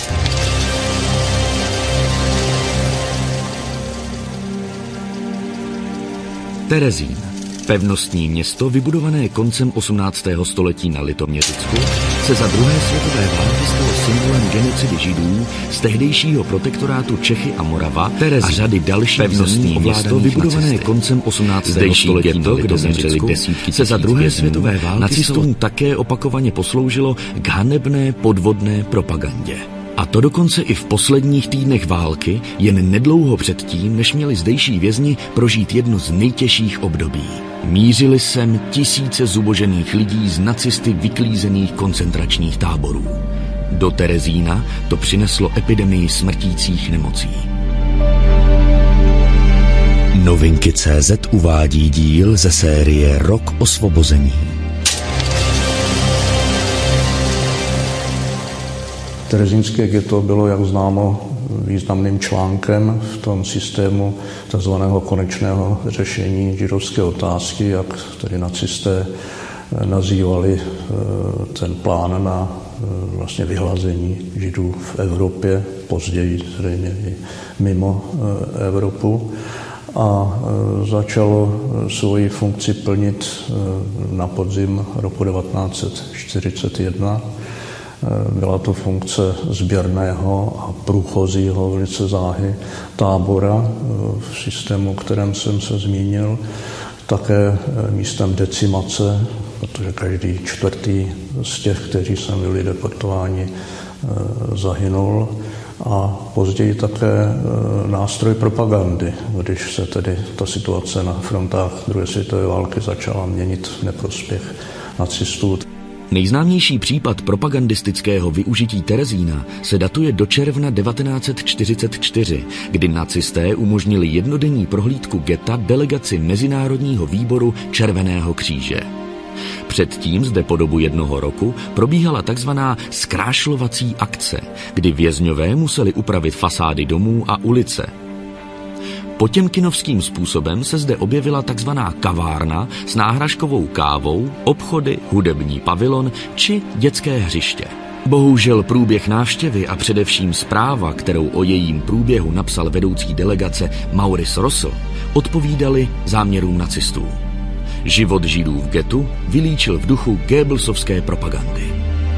Terezín. Pevnostní město, vybudované koncem osmnáctého století na Litoměřicku, se za druhé světové války stalo symbolem genocidy Židů z tehdejšího protektorátu Čechy a Morava Terezín. A řady dalších pevnostní město, vybudované nacisty. Koncem osmnáctého století na Litoměřicku, se za druhé světové války nacistům také opakovaně posloužilo k hanebné podvodné propagandě. A to dokonce i v posledních týdnech války, jen nedlouho předtím, než měli zdejší vězni prožít jedno z nejtěžších období. Mířili sem tisíce zubožených lidí z nacisty vyklízených koncentračních táborů. Do Terezína to přineslo epidemii smrtících nemocí. Novinky tečka cé zet uvádí díl ze série Rok osvobození. Terezínské ghetto bylo, jak známo, významným článkem v tom systému tzv. Konečného řešení židovské otázky, jak tedy nacisté nazývali ten plán na vlastně vyhlazení Židů v Evropě, později zřejmě i mimo Evropu. A začalo svoji funkci plnit na podzim roku devatenáct set čtyřicet jedna. Byla to funkce sběrného a průchozího velice záhy tábora v systému, o kterém jsem se zmínil, také místem decimace, protože každý čtvrtý z těch, kteří sem byli deportováni, zahynul, a později také nástroj propagandy, když se tedy ta situace na frontách druhé světové války začala měnit v neprospěch nacistů. Nejznámější případ propagandistického využití Terezína se datuje do června devatenáct set čtyřicet čtyři, kdy nacisté umožnili jednodenní prohlídku geta delegaci Mezinárodního výboru Červeného kříže. Předtím zde po dobu jednoho roku probíhala takzvaná zkrášlovací akce, kdy vězňové museli upravit fasády domů a ulice. Potěmkinovským způsobem se zde objevila takzvaná kavárna s náhražkovou kávou, obchody, hudební pavilon či dětské hřiště. Bohužel průběh návštěvy a především zpráva, kterou o jejím průběhu napsal vedoucí delegace Maurice Rossel, odpovídaly záměrům nacistů. Život Židů v getu vylíčil v duchu Goebbelsovské propagandy.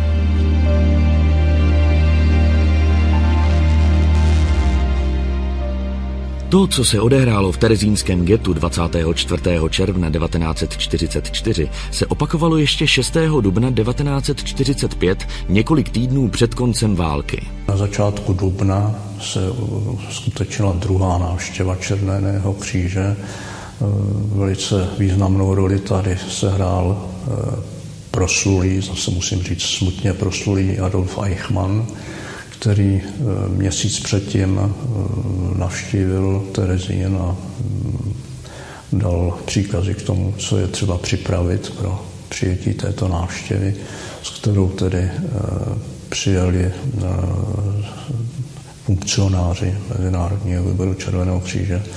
To, co se odehrálo v terezínském getu dvacátého čtvrtého června devatenáct set čtyřicet čtyři, se opakovalo ještě šestého dubna devatenáct set čtyřicet pět, několik týdnů před koncem války. Na začátku dubna se skutečnila druhá návštěva Červeného kříže. Velice významnou roli tady sehrál proslulý, zase musím říct smutně proslulý Adolf Eichmann, který měsíc předtím navštívil Terezín a dal příkazy k tomu, co je třeba připravit pro přijetí této návštěvy, s kterou tedy přijeli funkcionáři Mezinárodního výboru Červeného kříže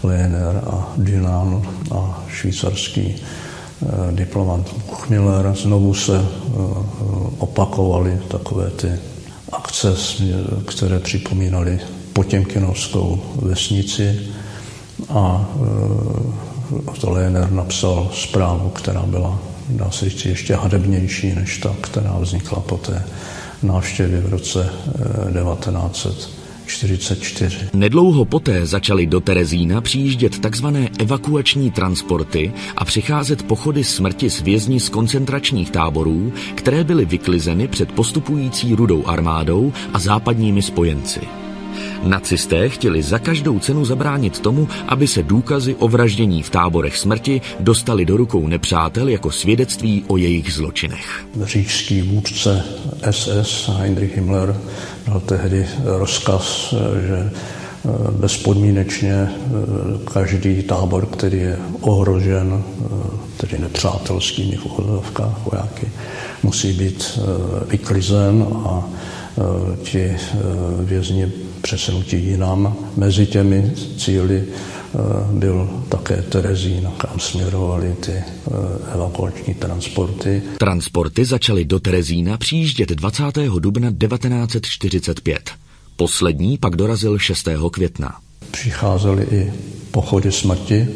Lehner a Dylan a švýcarský diplomat Buchmiller. Znovu se opakovaly takové ty akce, které připomínaly Potěmkinovskou vesnici, a to Lehner napsal zprávu, která byla, dá se říct, ještě hadebnější než ta, která vznikla po té návštěvě v roce devatenáct set čtyřicet čtyři. Nedlouho poté začaly do Terezína přijíždět takzvané evakuační transporty a přicházet pochody smrti z vězni z koncentračních táborů, které byly vyklizeny před postupující Rudou armádou a západními spojenci. Nacisté chtěli za každou cenu zabránit tomu, aby se důkazy o vraždění v táborech smrti dostaly do rukou nepřátel jako svědectví o jejich zločinech. Říšský vůdce S S Heinrich Himmler dal tehdy rozkaz, že bezpodmínečně každý tábor, který je ohrožen, tedy nepřátelskými v úvodovkách vojáky, musí být vyklizen a ti vězni přesunutí jinam. Mezi těmi cíli byl také Terezín, kam směrovaly ty evakuační transporty. Transporty začaly do Terezína přijíždět dvacátého dubna devatenáct set čtyřicet pět. Poslední pak dorazil šestého května. Přicházely i pochody smrti.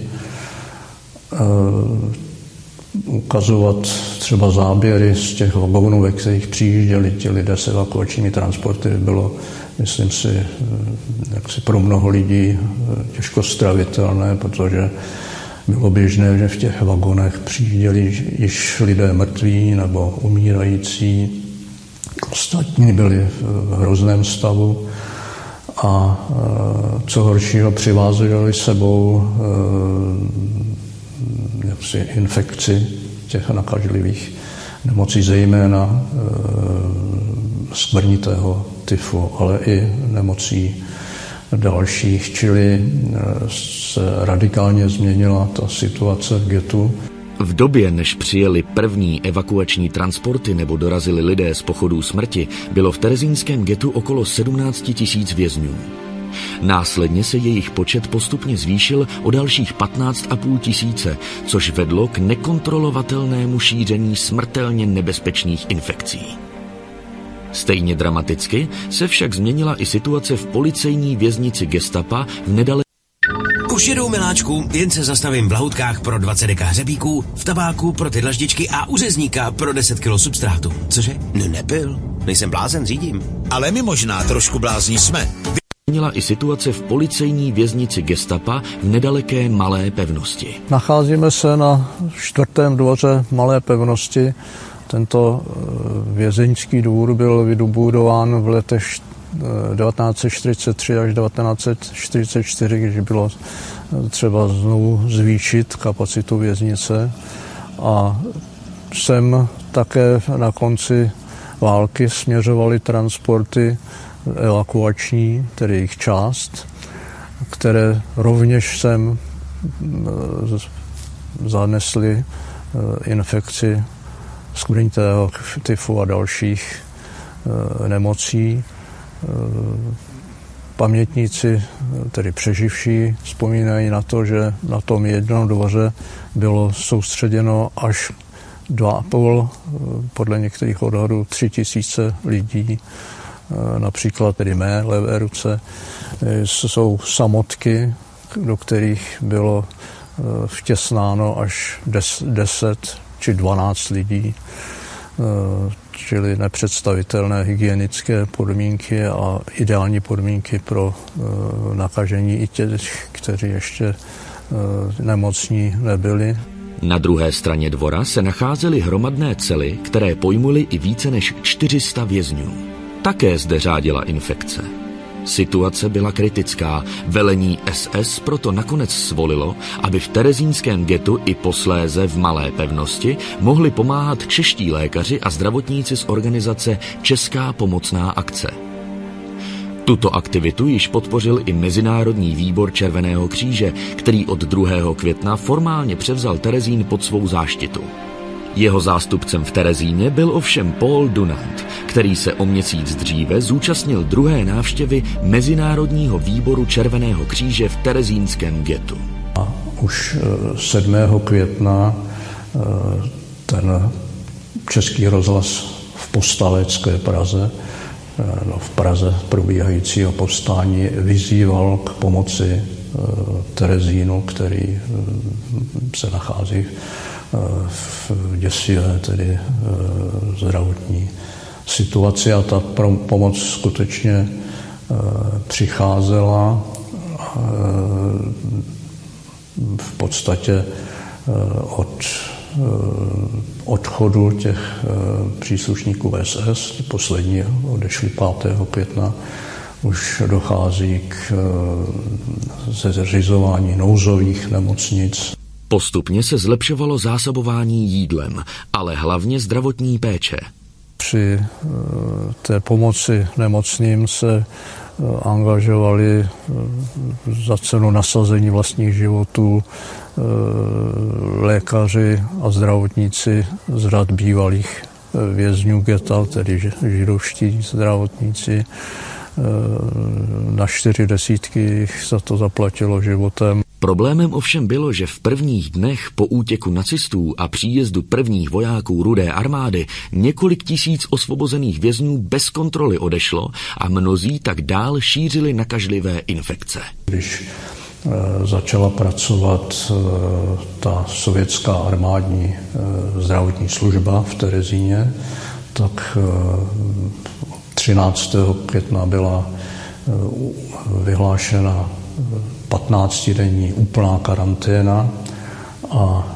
Ukazovat třeba záběry z těch vagonů, ve kterých přijížděli ti lidé s evakuačními transporty, bylo, myslím si, jaksi pro mnoho lidí těžko stravitelné, protože bylo běžné, že v těch vagonech přijížděli již lidé mrtví nebo umírající. Ostatní byli v hrozném stavu a co horšího, přivázeli sebou jaksi infekci těch nakažlivých nemocí, zejména e, skvrnitého tyfu, ale i nemocí dalších, čili e, se radikálně změnila ta situace v ghettu. V době, než přijeli první evakuační transporty nebo dorazili lidé z pochodů smrti, bylo v terezínském ghettu okolo sedmnáct tisíc vězňů. Následně se jejich počet postupně zvýšil o dalších patnáct a půl tisíce, což vedlo k nekontrolovatelnému šíření smrtelně nebezpečných infekcí. Stejně dramaticky se však změnila i situace v policejní věznici gestapa v nedalekém. Už jedou, miláčku, jen se zastavím v lahůdkách pro dvacet deka hřebíků, v tabáku pro ty dlaždičky a u řezníka pro deset kilo substrátu. Cože? Ne, nebyl. Nejsem blázen, řídím. Ale my možná trošku blázní jsme. Změnila i situace v policejní věznici gestapa v nedaleké Malé Pevnosti. Nacházíme se na čtvrtém dvoře Malé Pevnosti. Tento vězeňský dvůr byl vybudován v letech devatenáct set čtyřicet tři až devatenáct set čtyřicet čtyři, když bylo třeba znovu zvýšit kapacitu věznice. A sem také na konci války směřovaly transporty evakuační, tedy jejich část, které rovněž sem zanesly infekci skvrnitého tyfu a dalších nemocí. Pamětníci, tedy přeživší, vzpomínají na to, že na tom jednom dvoře bylo soustředěno až dva a půl, podle některých odhadů tři tisíce lidí. Například tedy mé levé ruce jsou samotky, do kterých bylo vtěsnáno až deset či dvanáct lidí, čili nepředstavitelné hygienické podmínky a ideální podmínky pro nakažení i těch, kteří ještě nemocní nebyli. Na druhé straně dvora se nacházely hromadné cely, které pojmuly i více než čtyři sta vězňů. Také zde řádila infekce. Situace byla kritická, velení S S proto nakonec svolilo, aby v terezínském ghettu i posléze v Malé Pevnosti mohli pomáhat čeští lékaři a zdravotníci z organizace Česká pomocná akce. Tuto aktivitu již podpořil i Mezinárodní výbor Červeného kříže, který od druhého května formálně převzal Terezín pod svou záštitu. Jeho zástupcem v Terezíně byl ovšem Paul Dunant, který se o měsíc dříve zúčastnil druhé návštěvy Mezinárodního výboru Červeného kříže v terezínském getu. A už sedmého května ten Český rozhlas v povstalecké Praze, no v Praze probíhajícího povstání, vyzýval k pomoci Terezínu, který se nachází v děsivé tedy zdravotní situaci, a ta pomoc skutečně přicházela. V podstatě od odchodu těch příslušníků S S, poslední odešli pátého května, už dochází k zřizování nouzových nemocnic. Postupně se zlepšovalo zásobování jídlem, ale hlavně zdravotní péče. Při té pomoci nemocným se angažovali za cenu nasazení vlastních životů lékaři a zdravotníci z řad bývalých vězňů geta, tedy židovští zdravotníci. Na čtyři desítky jich za to zaplatilo životem. Problémem ovšem bylo, že v prvních dnech po útěku nacistů a příjezdu prvních vojáků Rudé armády několik tisíc osvobozených vězňů bez kontroly odešlo a mnozí tak dál šířili nakažlivé infekce. Když začala pracovat ta sovětská armádní zdravotní služba v Terezíně, tak třináctého května byla vyhlášena patnáctidenní úplná karanténa a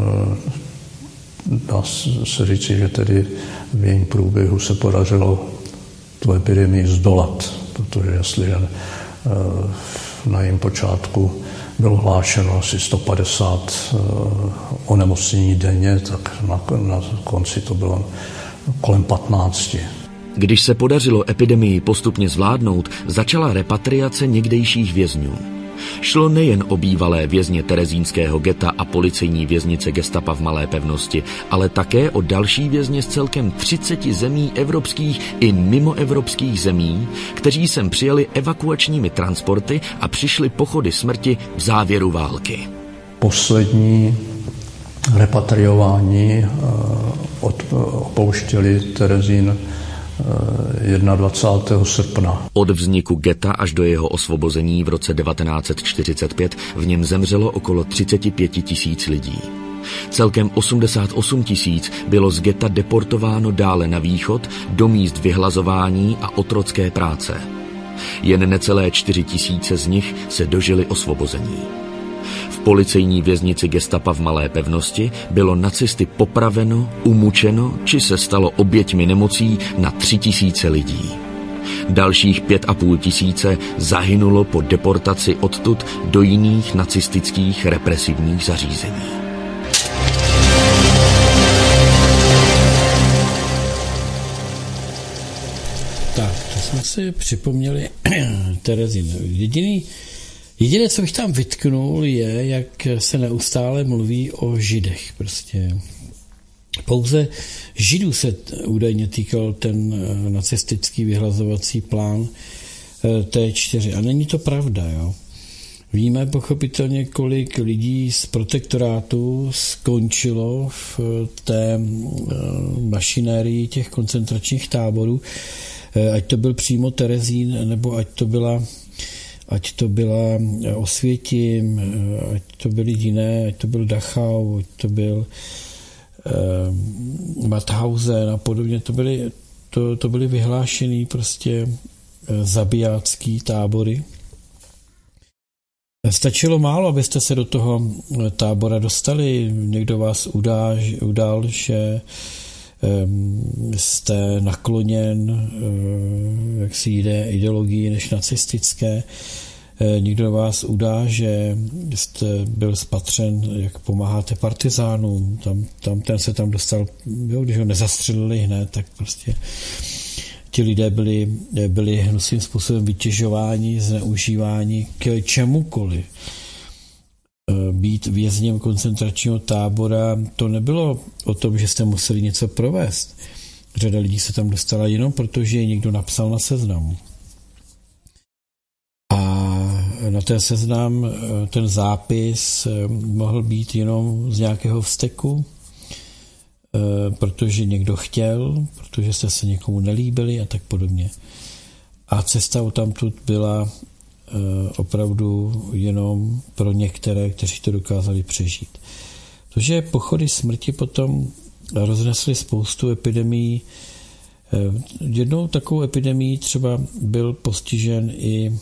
dá se říci, že tedy v jejím průběhu se podařilo tu epidemii zdolat, protože jestliže na jejím počátku bylo hlášeno asi sto padesát onemocnění denně, tak na, na konci to bylo kolem patnácti. Když se podařilo epidemii postupně zvládnout, začala repatriace někdejších vězňů. Šlo nejen o bývalé vězně terezínského geta a policejní věznice gestapa v Malé Pevnosti, ale také o další vězně z celkem třiceti zemí evropských i mimoevropských zemí, kteří sem přijeli evakuačními transporty a přišli pochody smrti v závěru války. Poslední repatriování opouštěli Terezín dvacátého prvního srpna. Od vzniku geta až do jeho osvobození v roce devatenáct set čtyřicet pět v něm zemřelo okolo třicet pět tisíc lidí. Celkem osmdesát osm tisíc bylo z geta deportováno dále na východ do míst vyhlazování a otrocké práce. Jen necelé čtyři tisíce z nich se dožili osvobození. V policejní věznici gestapa v Malé Pevnosti bylo nacisty popraveno, umučeno či se stalo oběťmi nemocí na tři tisíce lidí. Dalších pět a půl tisíce zahynulo po deportaci odtud do jiných nacistických represivních zařízení. Tak, to jsme si připomněli Terezín. Jediný Jediné, co bych tam vytknul, je, jak se neustále mluví o Židech. Prostě pouze Židů se údajně týkal ten nacistický vyhlazovací plán T čtyři. A není to pravda, jo. Víme pochopitelně, kolik lidí z protektorátu skončilo v té mašinérii těch koncentračních táborů, ať to byl přímo Terezín, nebo ať to byla ať to byla Osvětim, ať to byly jiné, ať to byl Dachau, ať to byl eh, Mauthausen a podobně, to byly, to, to byly vyhlášený prostě zabijácký tábory. Stačilo málo, abyste se do toho tábora dostali. Někdo vás udá, udál, že jste nakloněn jak si jde ideologii než nacistické. Někdo vás udá, že jste byl spatřen, jak pomáháte partizánům. Tam, tam ten se tam dostal, jo, když ho nezastřelili hned, tak prostě ti lidé byli, byli hnusným způsobem vytěžováni, zneužíváni k čemukoliv. být vězněm koncentračního tábora, to nebylo o tom, že jste museli něco provést. Řada lidí se tam dostala jenom proto, že je někdo napsal na seznamu. A na ten seznam ten zápis mohl být jenom z nějakého vzteku, protože někdo chtěl, protože jste se někomu nelíbili a tak podobně. A cesta odtamtud byla opravdu jenom pro některé, kteří to dokázali přežít. To, že pochody smrti potom roznesly spoustu epidemií. Jednou takovou epidemií třeba byl postižen i,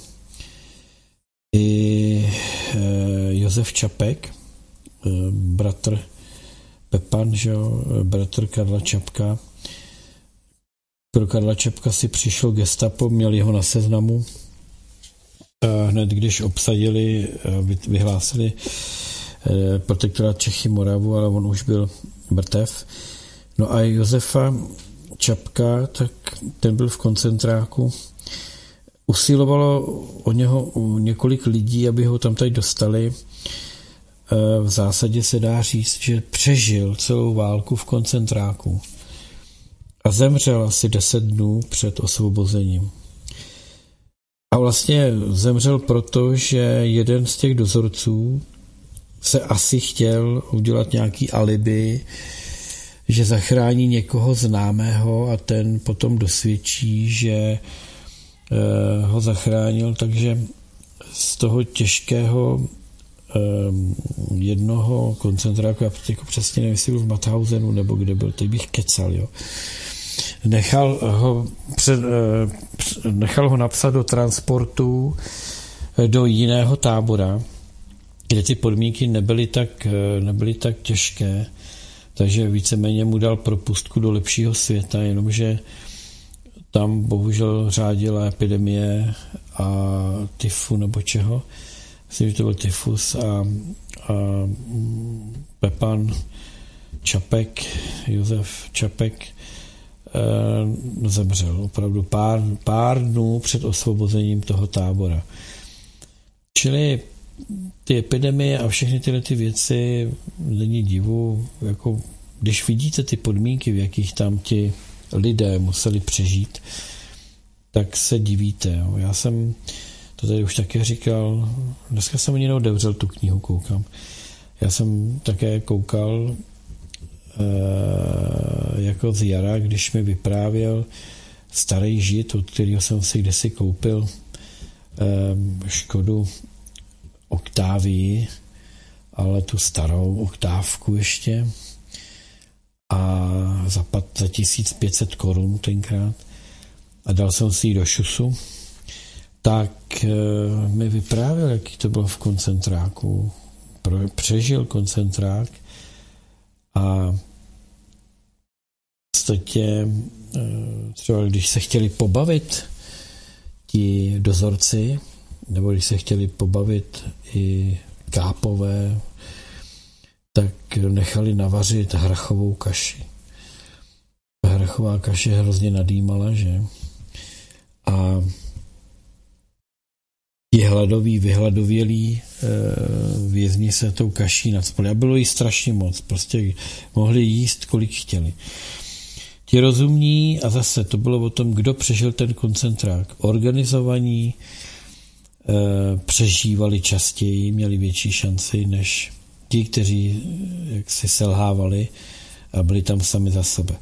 i Josef Čapek, bratr Pepan, že jo, bratr Karla Čapka. Pro Karla Čapka si přišlo gestapo, měli ho na seznamu. Hned když obsadili, vyhlásili protektorát Čechy Moravu, ale on už byl mrtev. No a Josefa Čapka, tak ten byl v koncentráku. Usilovalo o něho několik lidí, aby ho tam tady dostali. V zásadě se dá říct, že přežil celou válku v koncentráku a zemřel asi deset dnů před osvobozením. A vlastně zemřel proto, že jeden z těch dozorců se asi chtěl udělat nějaký alibi, že zachrání někoho známého a ten potom dosvědčí, že ho zachránil, takže z toho těžkého jednoho koncentráku, já jako přesně nevím, jestli byl v Mauthausenu nebo kde byl, teď bych kecal, jo. Nechal ho, před, nechal ho napsat do transportu do jiného tábora, kde ty podmínky nebyly tak, nebyly tak těžké, takže víceméně mu dal propustku do lepšího světa, jenomže tam bohužel řádila epidemie a tyfu nebo čeho. Myslím, že to byl tyfus a, a Pepan Čapek, Josef Čapek e, zemřel opravdu pár, pár dnů před osvobozením toho tábora. Čili ty epidemie a všechny tyhle ty věci není divu, jako když vidíte ty podmínky, v jakých tam ti lidé museli přežít, tak se divíte. Jo. Já jsem to tady už také říkal, dneska jsem ani neodevřel tu knihu, koukám. Já jsem také koukal e, jako z jara, když mi vyprávěl starý Žid, od kterého jsem si kdysi koupil e, Škodu Oktávii, ale tu starou Oktávku ještě a za, za tisíc pět set korun tenkrát a dal jsem si ji do šusu, tak e, mi vyprávěl, jaký to bylo v koncentráku. Pro, přežil koncentrák a v podstatě e, třeba když se chtěli pobavit ti dozorci, nebo když se chtěli pobavit i kápové, tak nechali navařit hrachovou kaši. Hrachová kaše hrozně nadýmala, že? A ti hladoví, vyhladovělí e, vězni se tou kaší nacpali. A bylo jí strašně moc. Prostě mohli jíst, kolik chtěli. Ti rozumní, a zase to bylo o tom, kdo přežil ten koncentrák. Organizovaní e, přežívali častěji, měli větší šanci než ti, kteří jak si selhávali a byli tam sami za sebe.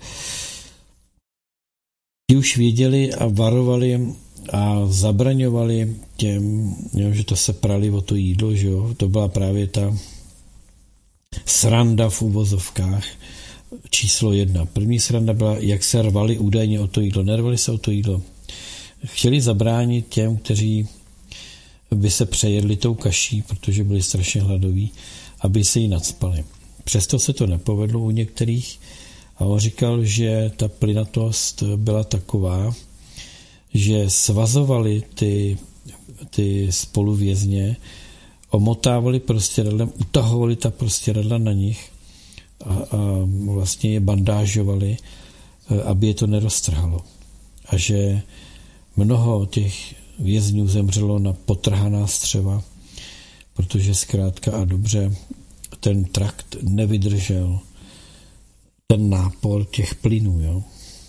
Ti už věděli a varovali a zabraňovali těm, jo, že to se prali o to jídlo, že jo, to byla právě ta sranda v uvozovkách číslo jedna. První sranda byla, jak se rvali údajně o to jídlo. Nervali se o to jídlo. Chtěli zabránit těm, kteří by se přejedli tou kaší, protože byli strašně hladoví, aby se jí nacpali. Přesto se to nepovedlo u některých a on říkal, že ta plynatost byla taková, že svazovali ty, ty spoluvězně, omotávali prostěradlem, utahovali ta prostěradla na nich a, a vlastně je bandážovali, aby je to neroztrhalo. A že mnoho těch vězňů zemřelo na potrhaná střeva, protože zkrátka a dobře ten trakt nevydržel ten nápor těch plynů. Jo.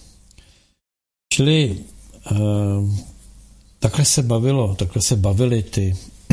Čili uh, takhle se bavilo, takhle se bavili ty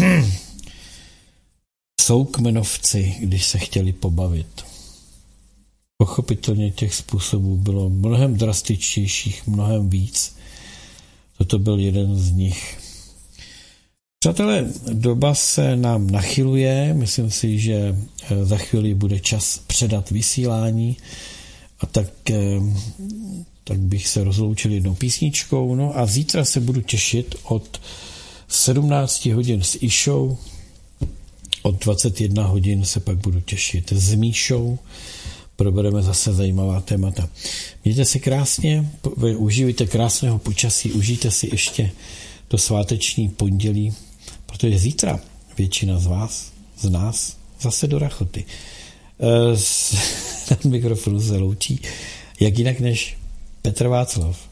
soukmenovci, když se chtěli pobavit. Pochopitelně těch způsobů bylo mnohem drastičtějších, mnohem víc. Toto byl jeden z nich. Přátelé, doba se nám nachyluje, myslím si, že za chvíli bude čas předat vysílání a tak, tak bych se rozloučil jednou písničkou. No a zítra se budu těšit od sedmnáct hodin s Išou, od dvacet jedna hodin se pak budu těšit s Míšou, probereme zase zajímavá témata. Mějte se krásně, užijte krásného počasí, užijte si ještě to sváteční pondělí, protože zítra většina z vás, z nás, zase do Rachoty. Z mikrofonu se loučí, jak jinak než Petr Václav.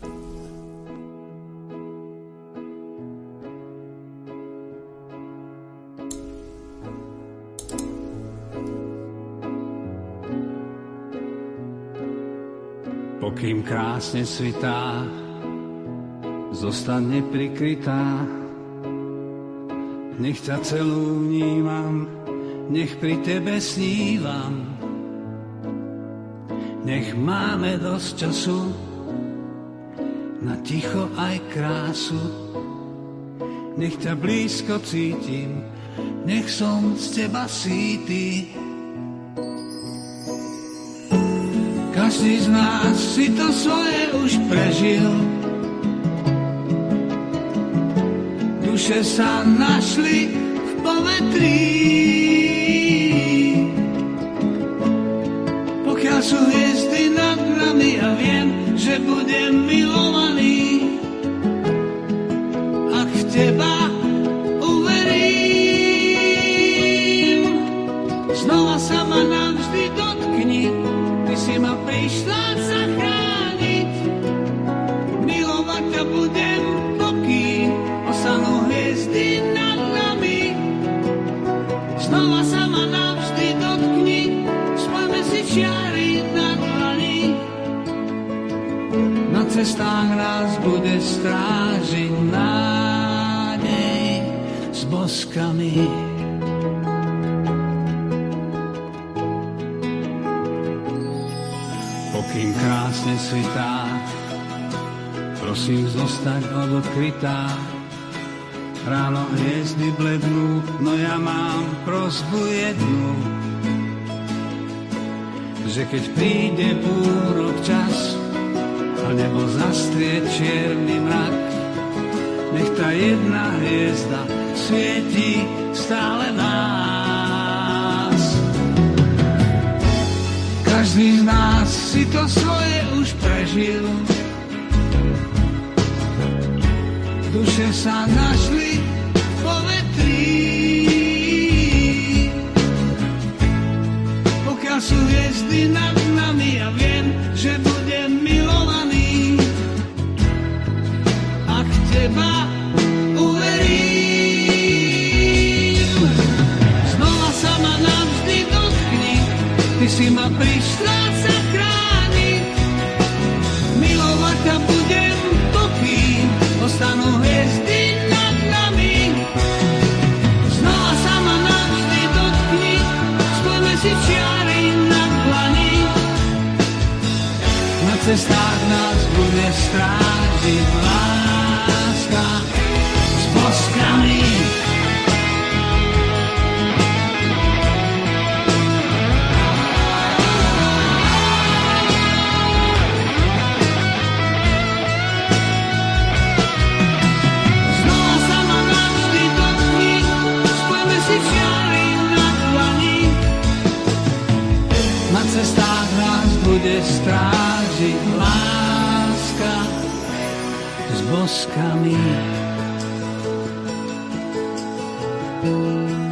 Pokým krásne svitá, zostane prikrytá. Nech ťa celú vnímam, nech pri tebe snívam. Nech máme dosť času na ticho aj krásu. Nech ťa blízko cítim, nech som z teba sýty. Každý z nás si to svoje už prežil. Duše sa našli v povetrí. Pokiaľ sú hviezdy nad nami a viem, že budem milovaný, ak v teba uverím, znova sa ma navždy dotkni. Ty si ma prišla zachrániť, milovať ťa budem, pokým ostanú hviezdy nad nami. Znova sa ma navždy dotkni, spojme si čiary na dlani. Na cestách nás bude strážiť nádej s boskami. Pokým krásne svitá, prosím zostať odkrytá. Ráno hviezdy blednú, no ja mám prosbu jednu, že keď príde búrok čas a nebo zastrie čierny mrak, nech tá jedna hviezda svieti stále nás. Každý z nás si to svoje už prežil. Duše sa našli v povetrí. Pokiaľ sú hviezdy nad nami a viem, že budem milovaný, ak teba uverím, znova sa ma navždy dotkni. Ty si ma prišla zachrániť, milovať ťa budem, pokým ostanú hviezdy nad nami. Znova sa ma navždy dotkni, spojme si čiary na dlani. Na cestách nás bude strážiť láska s boskami. Na cestách nás bude strážiť láska s boskami.